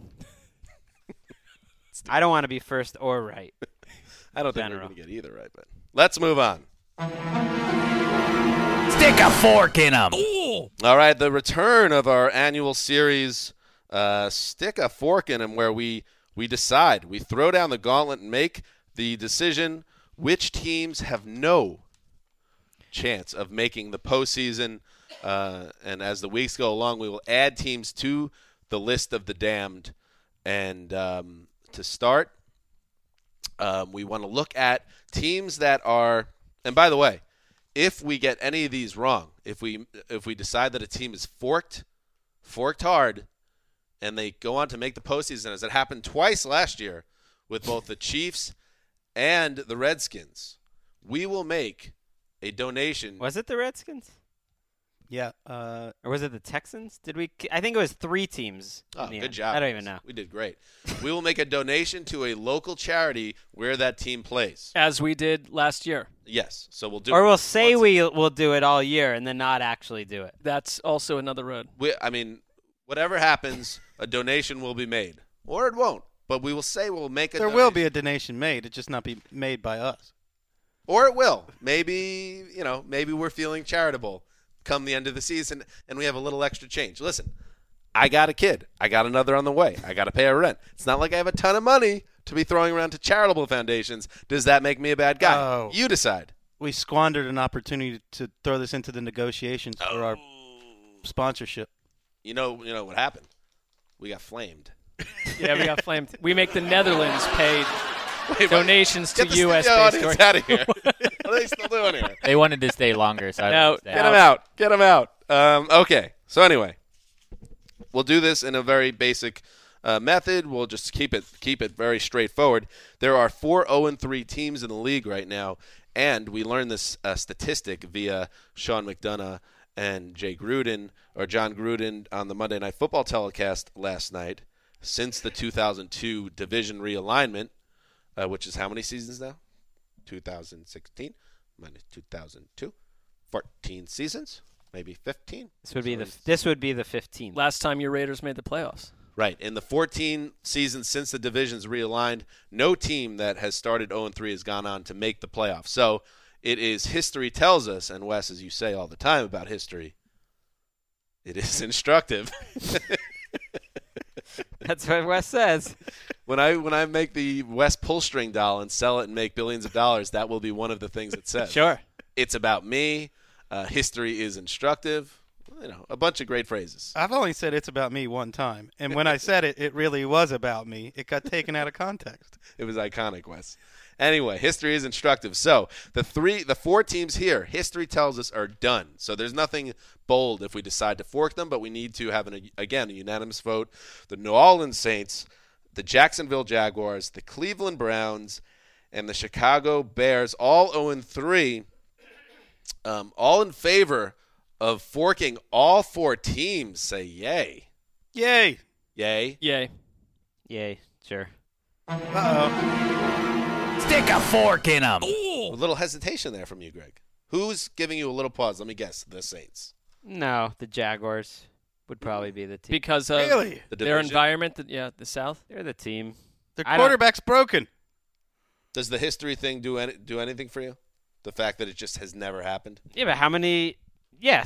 I don't want to be first or right. I don't think General. we're going to get either right, but let's move on. Stick a fork in them. All right, the return of our annual series, uh, Stick a Fork in 'em, where we, we decide. We throw down the gauntlet and make the decision which teams have no chance of making the postseason. Uh, and as the weeks go along, we will add teams to the list of the damned. And um, to start, um, we want to look at teams that are – and by the way, if we get any of these wrong, if we if we decide that a team is forked, forked hard, and they go on to make the postseason, as it happened twice last year with both the Chiefs and the Redskins, we will make a donation. Was it the Redskins? Yeah. Uh, Or was it the Texans? Did we? I think it was three teams. Oh, in the good end. job. I don't even know. We did great. We will make a donation to a local charity where that team plays. As we did last year. Yes. So we'll do Or it we'll say once- we will do it all year and then not actually do it. That's also another road. We, I mean, whatever happens, a donation will be made. Or it won't. But we will say we'll make a there donation. will be a donation made. It just not be made by us. Or it will. Maybe, you know, maybe we're feeling charitable come the end of the season and we have a little extra change. Listen, I got a kid. I got another on the way. I got to pay a rent. It's not like I have a ton of money to be throwing around to charitable foundations. Does that make me a bad guy? Oh. You decide. We squandered an opportunity to throw this into the negotiations for our sponsorship. You know, you know what happened? We got flamed. Yeah, we got flamed. We make the Netherlands pay Wait, donations get to the U S studio based audience out of here. What are they still doing here? They wanted to stay longer, so I No, don't stay. Get him out. Get him out. Um, okay. So anyway, we'll do this in a very basic uh, method. We'll just keep it keep it very straightforward. There are four oh and three teams in the league right now, and we learned this uh, statistic via Sean McDonough and Jay Gruden or John Gruden on the Monday Night Football telecast last night. Since the two thousand two division realignment, uh, which is how many seasons now? two thousand sixteen minus two thousand two, fourteen seasons, maybe fifteen. This would be the this would be the fifteenth. Last time your Raiders made the playoffs. Right. In the fourteen seasons since the divisions realigned, no team that has started oh and three has gone on to make the playoffs. So it is history tells us, and Wes, as you say all the time about history, it is instructive. That's what Wes says. When I when I make the Wes pull string doll and sell it and make billions of dollars, that will be one of the things it says. Sure. It's about me. Uh, history is instructive. You know, a bunch of great phrases. I've only said it's about me one time, and when I said it, it really was about me. It got taken out of context. It was iconic, Wes. Anyway, history is instructive. So the three, the four teams here, history tells us are done. So there's nothing bold if we decide to fork them, but we need to have an again a unanimous vote. The New Orleans Saints, the Jacksonville Jaguars, the Cleveland Browns, and the Chicago Bears, all oh and three, um, all in favor of forking all four teams. Say yay. Yay. Yay. Yay. Yay. Sure. Uh-oh. Stick a fork in them. A little hesitation there from you, Greg. Who's giving you a little pause? Let me guess. The Saints. No, the Jaguars would probably be the team. Because of Really? The their division? environment, the, yeah, the South. They're the team. The I don't- quarterback's broken. Does the history thing do any, do anything for you? The fact that it just has never happened? Yeah, but how many? Yes,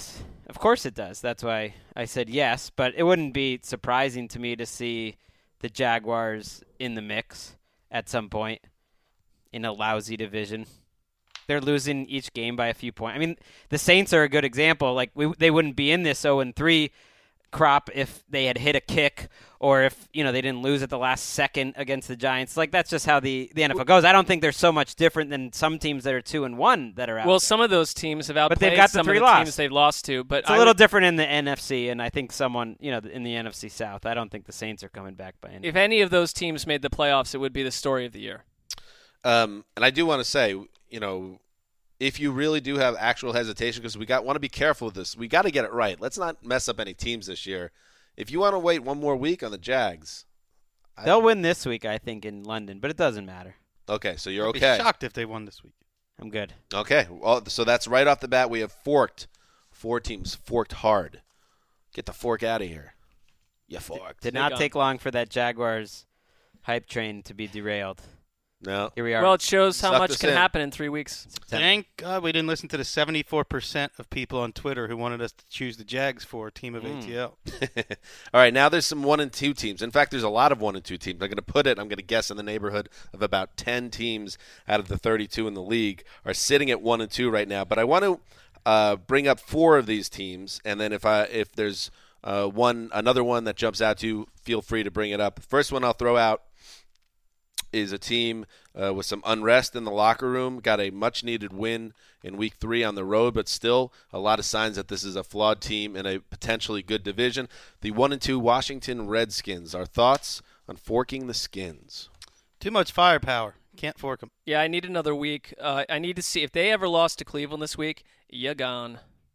Of course it does. That's why I said yes. But it wouldn't be surprising to me to see the Jaguars in the mix at some point in a lousy division. They're losing each game by a few points. I mean, the Saints are a good example. Like we, they wouldn't be in this oh and three crop if they had hit a kick or if, you know, they didn't lose at the last second against the Giants. Like that's just how the, the N F L goes. I don't think they're so much different than some teams that are two and one that are out. Well, there. some of those teams have outplayed but they've got the some three of the loss. teams they've lost to. But it's a I little would, different in the N F C, and I think someone, you know, in the N F C South, I don't think the Saints are coming back by any. If any of those teams made the playoffs, it would be the story of the year. Um, and I do want to say, you know, if you really do have actual hesitation, because we got want to be careful with this, we got to get it right. Let's not mess up any teams this year. If you want to wait one more week on the Jags, they'll I, win this week, I think, in London, but it doesn't matter. Okay, so you're I'd okay. be shocked if they won this week. I'm good. Okay, well, so that's right off the bat. We have forked four teams, forked hard. Get the fork out of here. You forked. Did Big not on. take long for that Jaguars hype train to be derailed. No. Here we are. Well, it shows how Sucked much us can in. happen in three weeks. Thank God we didn't listen to the seventy-four percent of people on Twitter who wanted us to choose the Jags for team of Mm. A T L. All right, now there's some one and two teams. In fact, there's a lot of one and two teams. I'm going to put it, I'm going to guess in the neighborhood of about ten teams out of the thirty-two in the league are sitting at one and two right now. But I want to uh, bring up four of these teams, and then if I if there's uh, one another one that jumps out to you, feel free to bring it up. The first one I'll throw out is a team uh, with some unrest in the locker room. Got a much-needed win in week three on the road, but still a lot of signs that this is a flawed team in a potentially good division. The one and two Washington Redskins. Our thoughts on forking the Skins? Too much firepower. Can't fork them. Yeah, I need another week. Uh, I need to see if they ever lost to Cleveland this week. You're gone.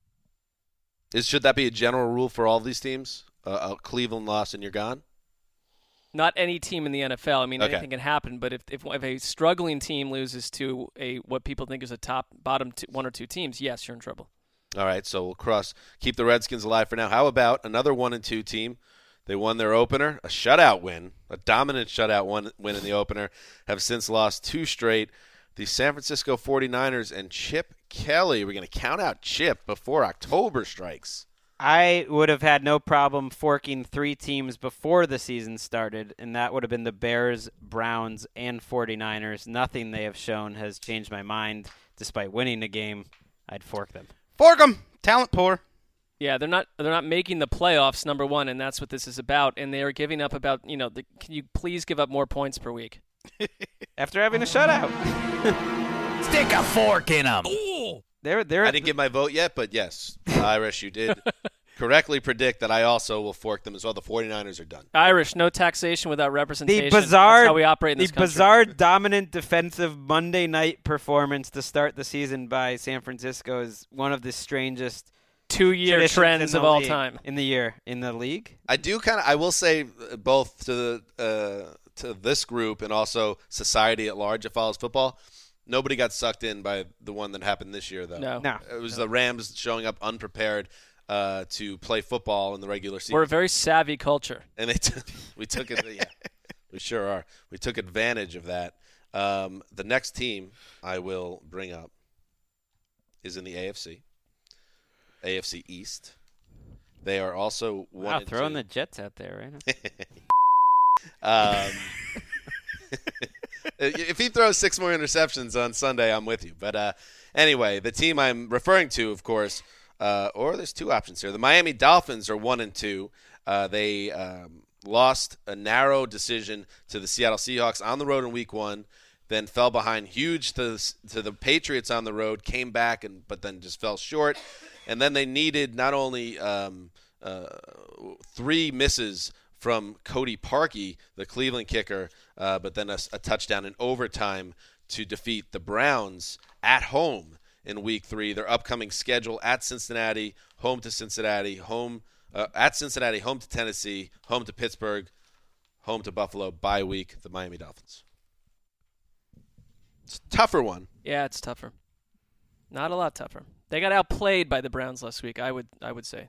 Is should that be a general rule for all these teams? Uh, a Cleveland loss and you're gone. Not any team in the N F L. I mean, Okay. anything can happen. But if, if if a struggling team loses to a what people think is a top bottom two, one or two teams, yes, you're in trouble. All right, so we'll cross keep the Redskins alive for now. How about another one and two team? They won their opener, a shutout win, a dominant shutout one win in the opener, have since lost two straight. The San Francisco forty-niners and Chip Kelly. We're going to count out Chip before October strikes. I would have had no problem forking three teams before the season started, and that would have been the Bears, Browns, and forty-niners. Nothing they have shown has changed my mind. Despite winning the game, I'd fork them. Fork them. Talent poor. Yeah, they're not they're not making the playoffs, number one, and that's what this is about. And they are giving up about you know. The, can you please give up more points per week? After having a shutout. Stick a fork in them. They're, they're, I didn't give my vote yet, but yes, Irish, you did correctly predict that I also will fork them as well. The forty-niners are done. Irish, no taxation without representation. The bizarre, That's how we operate in the this country. bizarre dominant defensive Monday night performance to start the season by San Francisco is one of the strangest two-year traditions trends in of the all league- time. in the year in the league. I do kind of. I will say uh, both to the uh, to this group and also society at large that follows football. Nobody got sucked in by the one that happened this year, though. No. No. It was the Rams showing up unprepared uh, to play football in the regular season. We're a very savvy culture. and they t- we took it. Yeah, we sure are. We took advantage of that. Um, the next team I will bring up is in the A F C, A F C East. They are also one. Wow, and throwing two. the Jets out there, right? Um, if he throws six more interceptions on Sunday, I'm with you. But uh, anyway, the team I'm referring to, of course, uh, or there's two options here. The Miami Dolphins are one and two. Uh, they um, lost a narrow decision to the Seattle Seahawks on the road in Week One, then fell behind huge to the, to the Patriots on the road, came back, and but then just fell short. And then they needed not only um, uh, three misses from Cody Parkey, the Cleveland kicker, uh, but then a, a touchdown in overtime to defeat the Browns at home in Week Three. Their upcoming schedule at Cincinnati, home to Cincinnati, home uh, at Cincinnati, home to Tennessee, home to Pittsburgh, home to Buffalo. Bye week, the Miami Dolphins. It's a tougher one. Yeah, it's tougher. Not a lot tougher. They got outplayed by the Browns last week, I would I would say.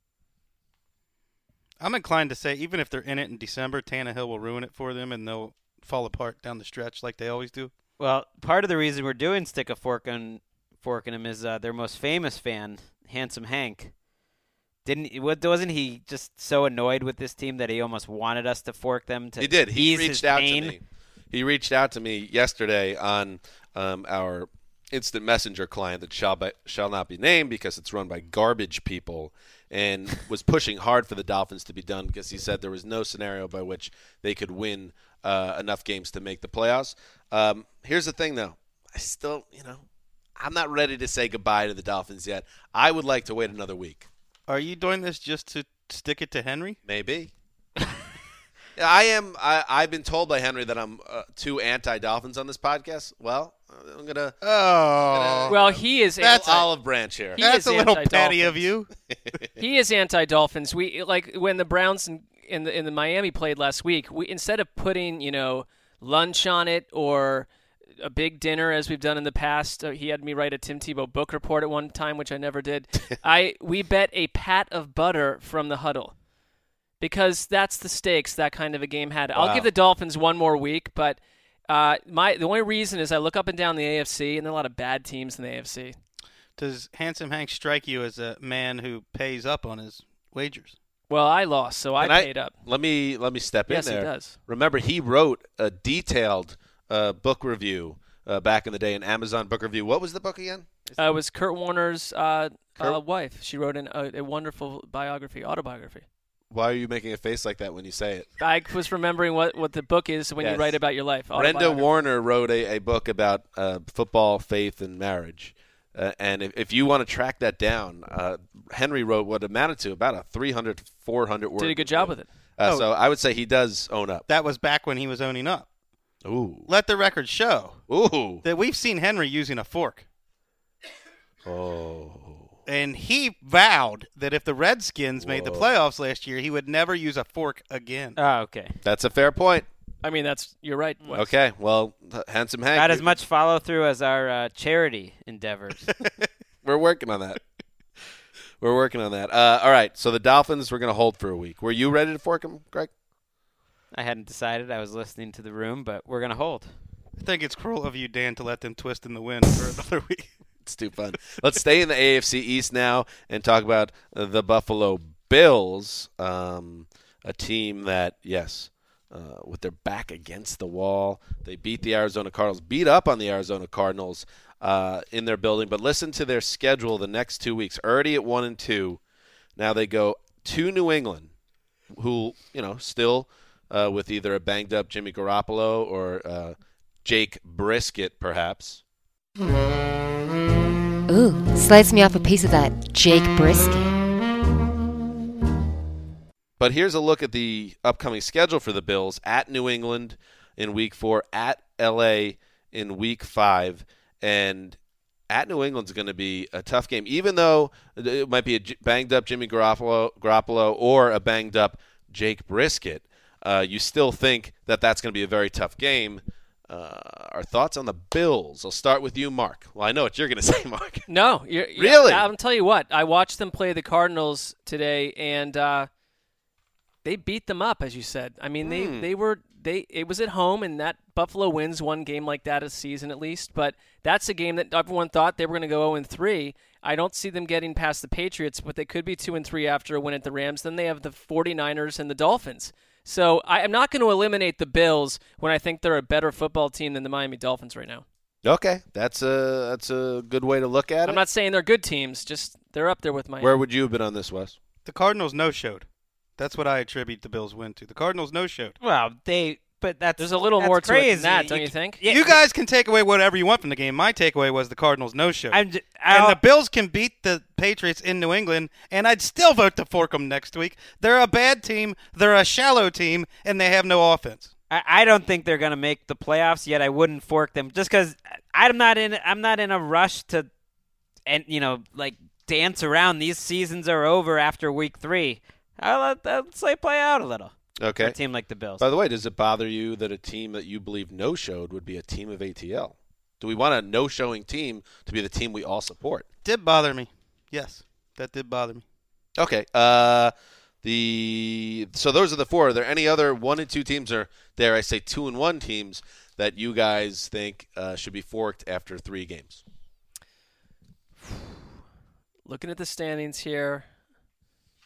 I'm inclined to say even if they're in it in December, Tannehill will ruin it for them, and they'll fall apart down the stretch like they always do. Well, part of the reason we're doing Stick a Fork in, fork in him is uh, their most famous fan, Handsome Hank, Didn't wasn't he just so annoyed with this team that he almost wanted us to fork them to He did. He ease reached his out pain? to me. He reached out to me yesterday on um, our instant messenger client that shall be, shall not be named because it's run by garbage people, and was pushing hard for the Dolphins to be done because he said there was no scenario by which they could win uh, enough games to make the playoffs. Um, here's the thing, though. I still, you know, I'm not ready to say goodbye to the Dolphins yet. I would like to wait another week. Are you doing this just to stick it to Henry? Maybe. I am. I, I've been told by Henry that I'm uh, too anti-Dolphins on this podcast. Well, I'm gonna. Oh, Well, he is. That's anti- olive branch here. He that's is a little anti-Dolphins. petty of you. He is anti-Dolphins. We like when the Browns in, in the in the Miami played last week. We instead of putting you know lunch on it or a big dinner as we've done in the past. Uh, he had me write a Tim Tebow book report at one time, which I never did. I we bet a pat of butter from the huddle because that's the stakes that kind of a game had. Wow. I'll give the Dolphins one more week, but uh, my the only reason is I look up and down the A F C, and there are a lot of bad teams in the A F C. Does Handsome Hank strike you as a man who pays up on his wagers? Well, I lost, so I Can paid up. Let me let me step Yes, in he there. does. Remember, he wrote a detailed uh, book review uh, back in the day, an Amazon book review. What was the book again? Uh, it was Kurt Warner's uh, Kurt- uh, wife. She wrote an, a, a wonderful biography, autobiography. Why are you making a face like that when you say it? I was remembering what, what the book is when Yes. you write about your life. Brenda autobiography. Warner wrote a, a book about uh, football, faith, and marriage. Uh, and if, if you want to track that down, uh, Henry wrote what amounted to about a three hundred to four hundred word Did a good job with it. Uh, Oh. So I would say he does own up. That was back when he was owning up. Ooh. Let the record show Ooh. that we've seen Henry using a fork. Oh. And he vowed that if the Redskins made the Whoa. playoffs last year, he would never use a fork again. Oh, okay. That's a fair point. I mean, that's you're right. Wes. Okay. Well, th- Handsome Hank. Not you- as much follow through as our uh, charity endeavors. We're working on that. We're working on that. Uh, all right. So the Dolphins, we're going to hold for a week. Were you ready to fork them, Greg? I hadn't decided. I was listening to the room, but we're gonna hold. I think it's cruel of you, Dan, to let them twist in the wind for another week. It's too fun. Let's stay in the A F C East now and talk about uh, the Buffalo Bills, um, a team that, yes, uh, with their back against the wall, they beat the Arizona Cardinals, beat up on the Arizona Cardinals uh, in their building. But listen to their schedule the next two weeks. Already at one and two. Now they go to New England, who, you know, still uh, with either a banged up Jimmy Garoppolo or uh, Jake Brisket, perhaps. Ooh, slice me off a piece of that Jake Brisket. But here's a look at the upcoming schedule for the Bills: at New England in week four, at L A in week five, and at New England's going to be a tough game, even though it might be a banged up Jimmy Garoppolo, Garoppolo or a banged up Jake Brisket. Uh, you still think that that's going to be a very tough game. Uh, our thoughts on the Bills? I'll start with you, Mark. Well, I know what you're going to say, Mark. No, you're, you're, Really? I'll tell you what. I watched them play the Cardinals today, and uh, they beat them up, as you said. I mean, they, Hmm. they were they. It was at home, and that Buffalo wins one game like that a season at least. But that's a game that everyone thought they were going to go oh and three. I don't see them getting past the Patriots, but they could be two and three after a win at the Rams. Then they have the 49ers and the Dolphins. So I am not going to eliminate the Bills when I think they're a better football team than the Miami Dolphins right now. Okay, that's a that's a good way to look at I'm it. not saying they're good teams, just they're up there with Miami. Where would you have been on this, Wes? The Cardinals no-showed. That's what I attribute the Bills' win to. The Cardinals no-showed. Well, they. But that's There's a little that's more to crazy. it than that, don't you c- think? Yeah, You guys can take away whatever you want from the game. My takeaway was the Cardinals no-showed. I'm j- and I'll- the Bills can beat the Patriots in New England, and I'd still vote to fork them next week. They're a bad team, they're a shallow team, and they have no offense. I, I don't think they're gonna make the playoffs yet. I wouldn't fork them just because I'm not in. I'm not in a rush to, and you know, like dance around. These seasons are over after week three. I'll let, I'll let it play out a little. Okay. For a team like the Bills. By the way, does it bother you that a team that you believe no-showed would be a team of A T L? Do we want a no-showing team to be the team we all support? Did bother me. Yes, that did bother me. Okay. Uh, the so those are the four. Are there any other one and two teams, or dare I say two and one teams, that you guys think uh, should be forked after three games? Looking at the standings here,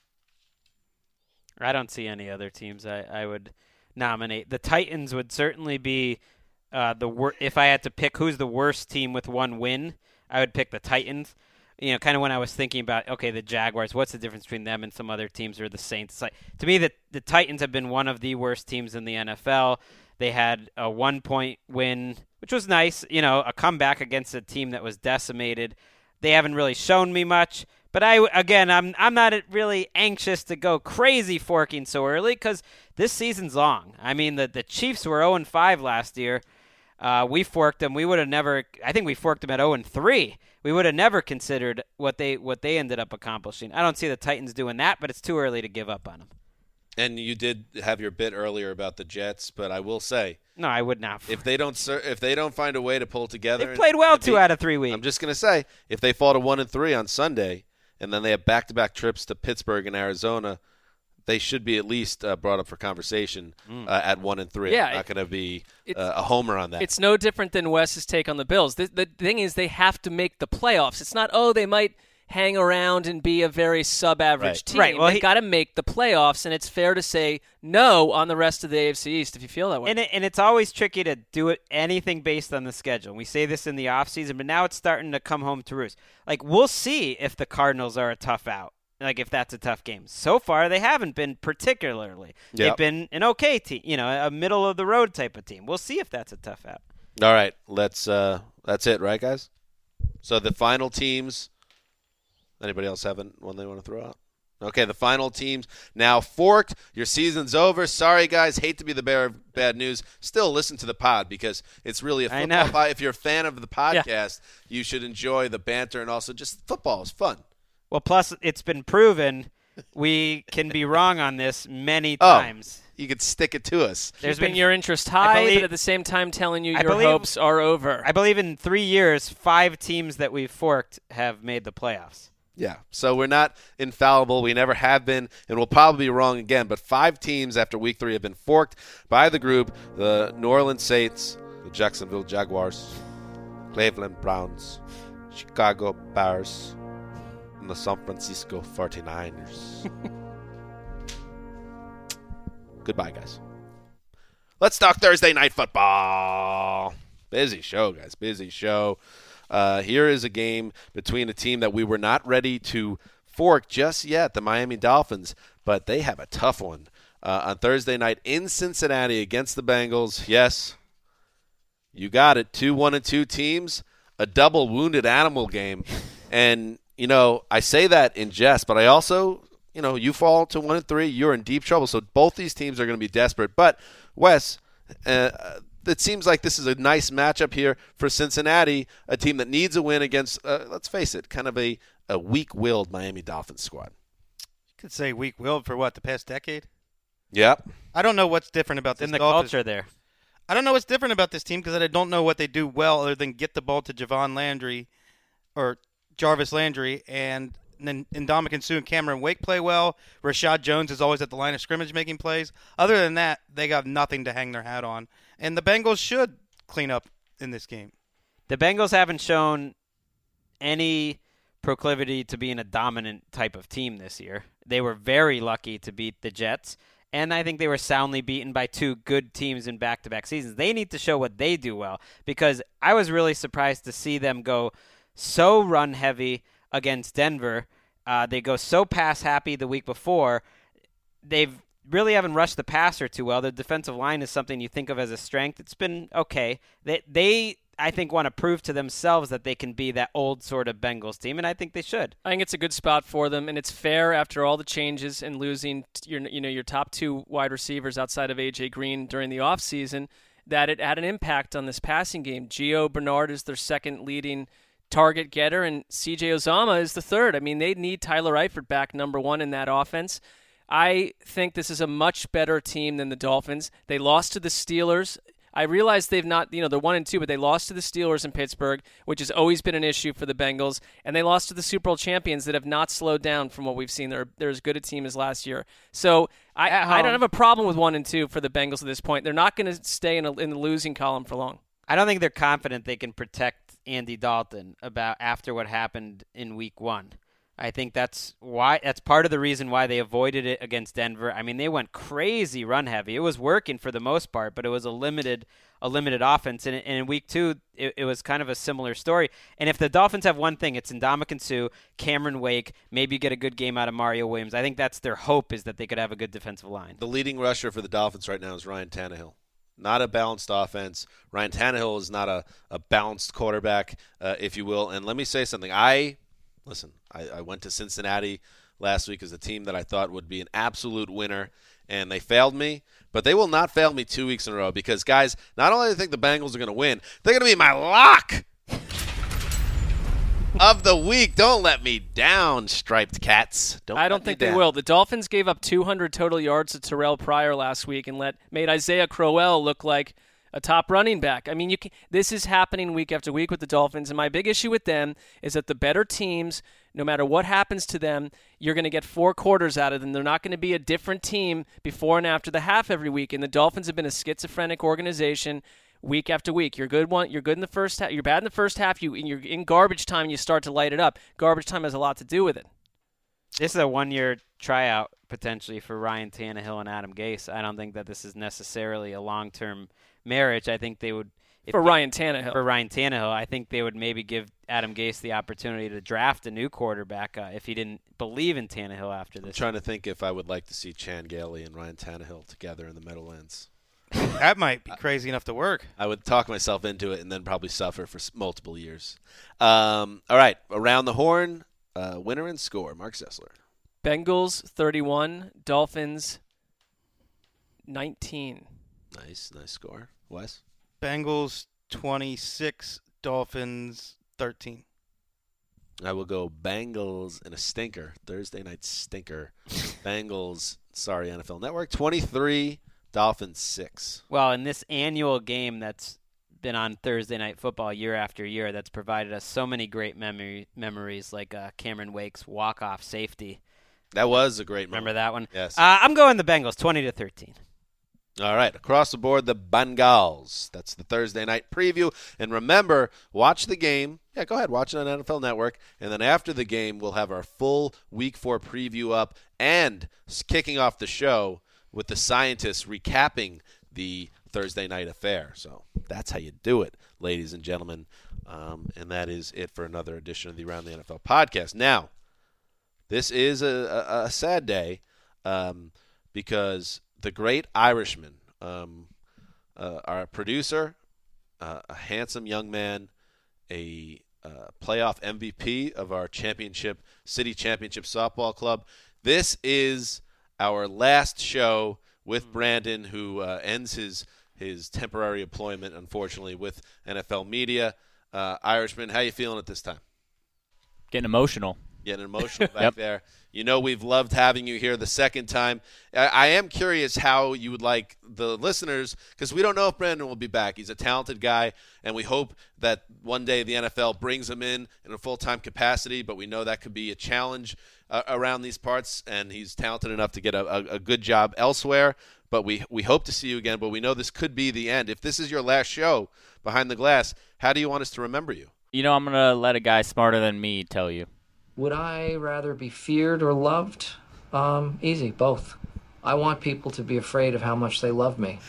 I don't see any other teams I, I would nominate. The Titans would certainly be uh, the wor- if I had to pick who's the worst team with one win, I would pick the Titans. You know, kind of when I was thinking about, okay, the Jaguars, what's the difference between them and some other teams or the Saints? It's like, to me, the, the Titans have been one of the worst teams in the N F L. They had a one-point win, which was nice, you know, a comeback against a team that was decimated. They haven't really shown me much. But, I again, I'm I'm not really anxious to go crazy forking so early because this season's long. I mean, the, the Chiefs were oh and five last year. Uh, we forked them. We would have never – I think we forked them at oh and three. We would have never considered what they what they ended up accomplishing. I don't see the Titans doing that, but it's too early to give up on them. And you did have your bit earlier about the Jets, but I will say – No, I would not. If they don't if they don't find a way to pull together – They played well two out of three weeks. I'm just going to say, if they fall to one and three on Sunday and then they have back-to-back trips to Pittsburgh and Arizona – they should be at least uh, brought up for conversation uh, at one and three. Yeah, I'm not going to be uh, a homer on that. It's no different than Wes's take on the Bills. The, the thing is, they have to make the playoffs. It's not, oh, they might hang around and be a very sub-average right. team. Right. Well, They've he, got to make the playoffs, and it's fair to say no on the rest of the A F C East if you feel that way. And, it, and it's always tricky to do it anything based on the schedule. We say this in the offseason, but now it's starting to come home to roost. Like, we'll see if the Cardinals are a tough out. Like, if that's a tough game. So far, they haven't been particularly. Yep. They've been an okay team, you know, a middle-of-the-road type of team. We'll see if that's a tough out. All right. Let's. Uh, that's it, right, guys? So the final teams. Anybody else have one they want to throw out? Okay, the final teams now forked. Your season's over. Sorry, guys. Hate to be the bearer of bad news. Still listen to the pod because it's really a I football know. pod. If you're a fan of the podcast, Yeah. you should enjoy the banter and also just football is fun. Well, plus, it's been proven we can be wrong on this many Oh. times. You could stick it to us. There's been- been your interest high, believe- but at the same time telling you I your believe- hopes are over. I believe in three years, five teams that we've forked have made the playoffs. Yeah, so we're not infallible. We never have been, and we'll probably be wrong again. But five teams after week three have been forked by the group: the New Orleans Saints, the Jacksonville Jaguars, Cleveland Browns, Chicago Bears, and the San Francisco forty-niners. Goodbye, guys. Let's talk Thursday Night Football. Busy show, guys. Busy show. Uh, here is a game between a team that we were not ready to fork just yet, the Miami Dolphins, but they have a tough one uh, on Thursday night in Cincinnati against the Bengals. Yes, you got it. Two one and two teams, a double wounded animal game. And, you know, I say that in jest, but I also, you know, you fall to one and three, you're in deep trouble. So both these teams are going to be desperate. But, Wes, uh, it seems like this is a nice matchup here for Cincinnati, a team that needs a win against, uh, let's face it, kind of a, a weak-willed Miami Dolphins squad. You could say weak-willed for what, the past decade? Yep. I don't know what's different about this In the Dolphins. culture there. I don't know what's different about this team because I don't know what they do well other than get the ball to Javon Landry or Jarvis Landry, and then Ndamukong Suh and Cameron Wake play well. Rashad Jones is always at the line of scrimmage making plays. Other than that, they got nothing to hang their hat on. And the Bengals should clean up in this game. The Bengals haven't shown any proclivity to being a dominant type of team this year. They were very lucky to beat the Jets, and I think they were soundly beaten by two good teams in back-to-back seasons. They need to show what they do well, because I was really surprised to see them go so run-heavy against Denver. Uh, they go so pass-happy the week before. They've really haven't rushed the passer too well. Their defensive line is something you think of as a strength. It's been okay. They, they I think, want to prove to themselves that they can be that old sort of Bengals team, and I think they should. I think it's a good spot for them, and it's fair after all the changes and losing your, you know, your top two wide receivers outside of A J Green during the offseason, that it had an impact on this passing game. Gio Bernard is their second leading target getter, and C J Uzomah is the third. I mean, they need Tyler Eifert back number one in that offense. I think this is a much better team than the Dolphins. They lost to the Steelers. I realize they've not, you know, they're one and two, but they lost to the Steelers in Pittsburgh, which has always been an issue for the Bengals, and they lost to the Super Bowl champions that have not slowed down from what we've seen. They're, they're as good a team as last year. So I, I don't have a problem with one and two for the Bengals at this point. They're not going to stay in, a, in the losing column for long. I don't think they're confident they can protect Andy Dalton about after what happened in week one. I think that's why that's part of the reason why they avoided it against Denver. I mean, they went crazy run heavy. It was working for the most part, but it was a limited a limited offense. And, and in week two, it, it was kind of a similar story. And if the Dolphins have one thing, it's Ndamukong Suh, Cameron Wake, maybe get a good game out of Mario Williams. I think that's their hope, is that they could have a good defensive line. The leading rusher for the Dolphins right now is Ryan Tannehill. Not a balanced offense. Ryan Tannehill is not a, a balanced quarterback, uh, if you will. And let me say something. I Listen, I, I went to Cincinnati last week as a team that I thought would be an absolute winner, and they failed me. But they will not fail me two weeks in a row because, guys, not only do I think the Bengals are going to win, they're going to be my lock of the week. Don't let me down, striped cats. Don't I don't think they will. The Dolphins gave up two hundred total yards to Terrell Pryor last week and let made Isaiah Crowell look like a top running back. I mean, you can, this is happening week after week with the Dolphins, and my big issue with them is that the better teams, no matter what happens to them, you're going to get four quarters out of them. They're not going to be a different team before and after the half every week, and the Dolphins have been a schizophrenic organization week after week. You're good one. You're good in the first half. You're bad in the first half. You, you're in garbage time, and you start to light it up. Garbage time has a lot to do with it. This is a one-year tryout potentially for Ryan Tannehill and Adam Gase. I don't think that this is necessarily a long-term marriage. I think they would if for Ryan Tannehill. For Ryan Tannehill, I think they would maybe give Adam Gase the opportunity to draft a new quarterback uh, if he didn't believe in Tannehill after this. I'm trying to think if I would like to see Chan Gailey and Ryan Tannehill together in the Meadowlands. That might be crazy enough to work. I would talk myself into it and then probably suffer for multiple years. Um, all right, around the horn, uh, winner and score. Mark Sessler. Bengals thirty-one, Dolphins nineteen. Nice, nice score. Wes? Bengals twenty-six, Dolphins thirteen. I will go Bengals in a stinker. Thursday night stinker. Bengals, sorry, N F L Network, twenty-three, Dolphins six. Well, in this annual game that's been on Thursday Night Football year after year, that's provided us so many great memory, memories, like uh, Cameron Wake's walk-off safety. That was a great Remember moment. that one? Yes. Uh, I'm going the Bengals, twenty to thirteen. All right, across the board, the Bengals. That's the Thursday night preview. And remember, watch the game. Yeah, go ahead, watch it on N F L Network. And then after the game, we'll have our full Week four preview up and kicking off the show with the scientists recapping the Thursday night affair. So that's how you do it, ladies and gentlemen. Um, and that is it for another edition of the Around the N F L podcast. Now, this is a, a, a sad day um, because the great Irishman, um, uh, our producer, uh, a handsome young man, a uh, playoff M V P of our championship, City Championship Softball Club. This is our last show with Brandon, who uh, ends his his temporary employment, unfortunately, with N F L Media. Uh, Irishman, how you feeling at this time? Getting emotional. Getting emotional back Yep. there. You know we've loved having you here the second time. I, I am curious how you would like the listeners, because we don't know if Brandon will be back. He's a talented guy, and we hope that one day the N F L brings him in in a full-time capacity, but we know that could be a challenge uh, around these parts, and he's talented enough to get a, a, a good job elsewhere. But we we hope to see you again, but we know this could be the end. If this is your last show behind the glass, how do you want us to remember you? You know, I'm going to let a guy smarter than me tell you. Would I rather be feared or loved? Um, easy, both. I want people to be afraid of how much they love me.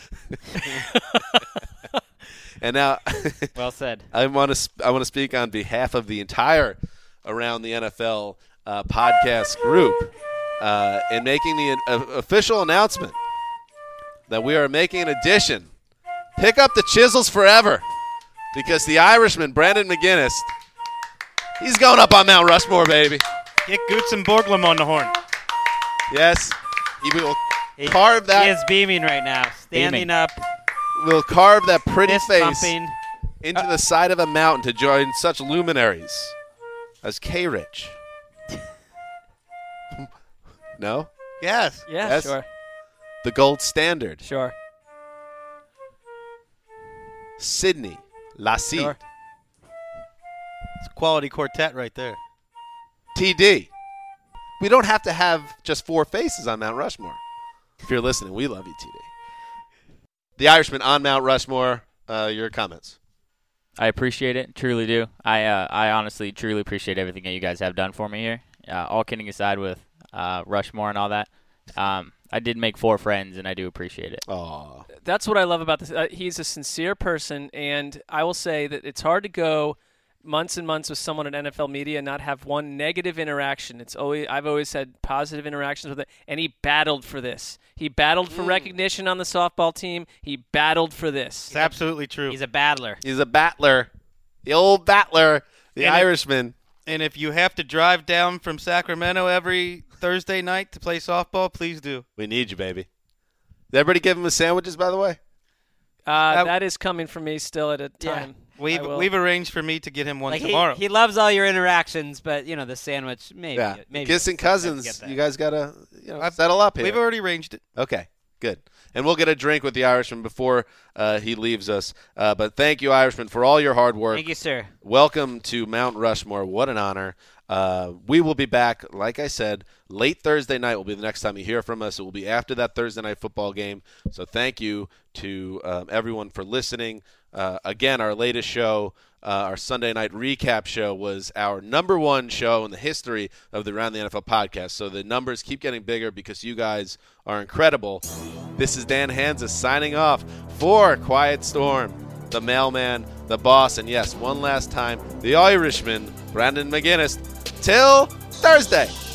And now, well said. I want to I want to speak on behalf of the entire Around the N F L uh, podcast group uh, in making the uh, official announcement that we are making an addition. Pick up the chisels forever, because the Irishman, Brandon McGinnis, he's going up on Mount Rushmore, baby. Get Goots and Borglum on the horn. Yes, he will carve that. He is beaming right now, standing Beaming. up. Will carve that pretty Fist face pumping. into the side of a mountain to join such luminaries as K-Rich. No? Yes. Yeah, Yes? sure. The gold standard. Sure. Sydney Lassie. Sure. It's a quality quartet right there. T D. We don't have to have just four faces on Mount Rushmore. If you're listening, we love you, T D. The Irishman on Mount Rushmore. Uh, your comments. I appreciate it, truly do. I uh, I honestly, truly appreciate everything that you guys have done for me here. uh, all kidding aside with uh, Rushmore and all that, um, I did make four friends, and I do appreciate it. Aw. That's what I love about this. Uh, he's a sincere person, and I will say that it's hard to go months and months with someone at N F L Media and not have one negative interaction. It's always I've always had positive interactions with it, and he battled for this. He battled for mm. recognition on the softball team. He battled for this. It's absolutely true. He's a battler. He's a battler. The old battler, the and Irishman. If, and if you have to drive down from Sacramento every Thursday night to play softball, please do. We need you, baby. Did everybody give him his sandwiches, by the way? Uh, uh, that is coming from me still at a time. Yeah. We've we've arranged for me to get him one like tomorrow. He, he loves all your interactions, but you know the sandwich maybe. Yeah. maybe Kissing cousins. You guys gotta you know I've, settle up here. We've already arranged it. Okay, good. And we'll get a drink with the Irishman before uh, he leaves us. Uh, but thank you, Irishman, for all your hard work. Thank you, sir. Welcome to Mount Rushmore. What an honor. Uh, we will be back, like I said, late Thursday night will be the next time you hear from us. It will be after that Thursday night football game. So thank you to um, everyone for listening. Uh, again, our latest show, uh, our Sunday night recap show, was our number one show in the history of the Around the N F L podcast. So the numbers keep getting bigger because you guys are incredible. This is Dan Hanzus signing off for Quiet Storm, the mailman, the boss, and yes, one last time, the Irishman, Brandon McGinnis. Till Thursday.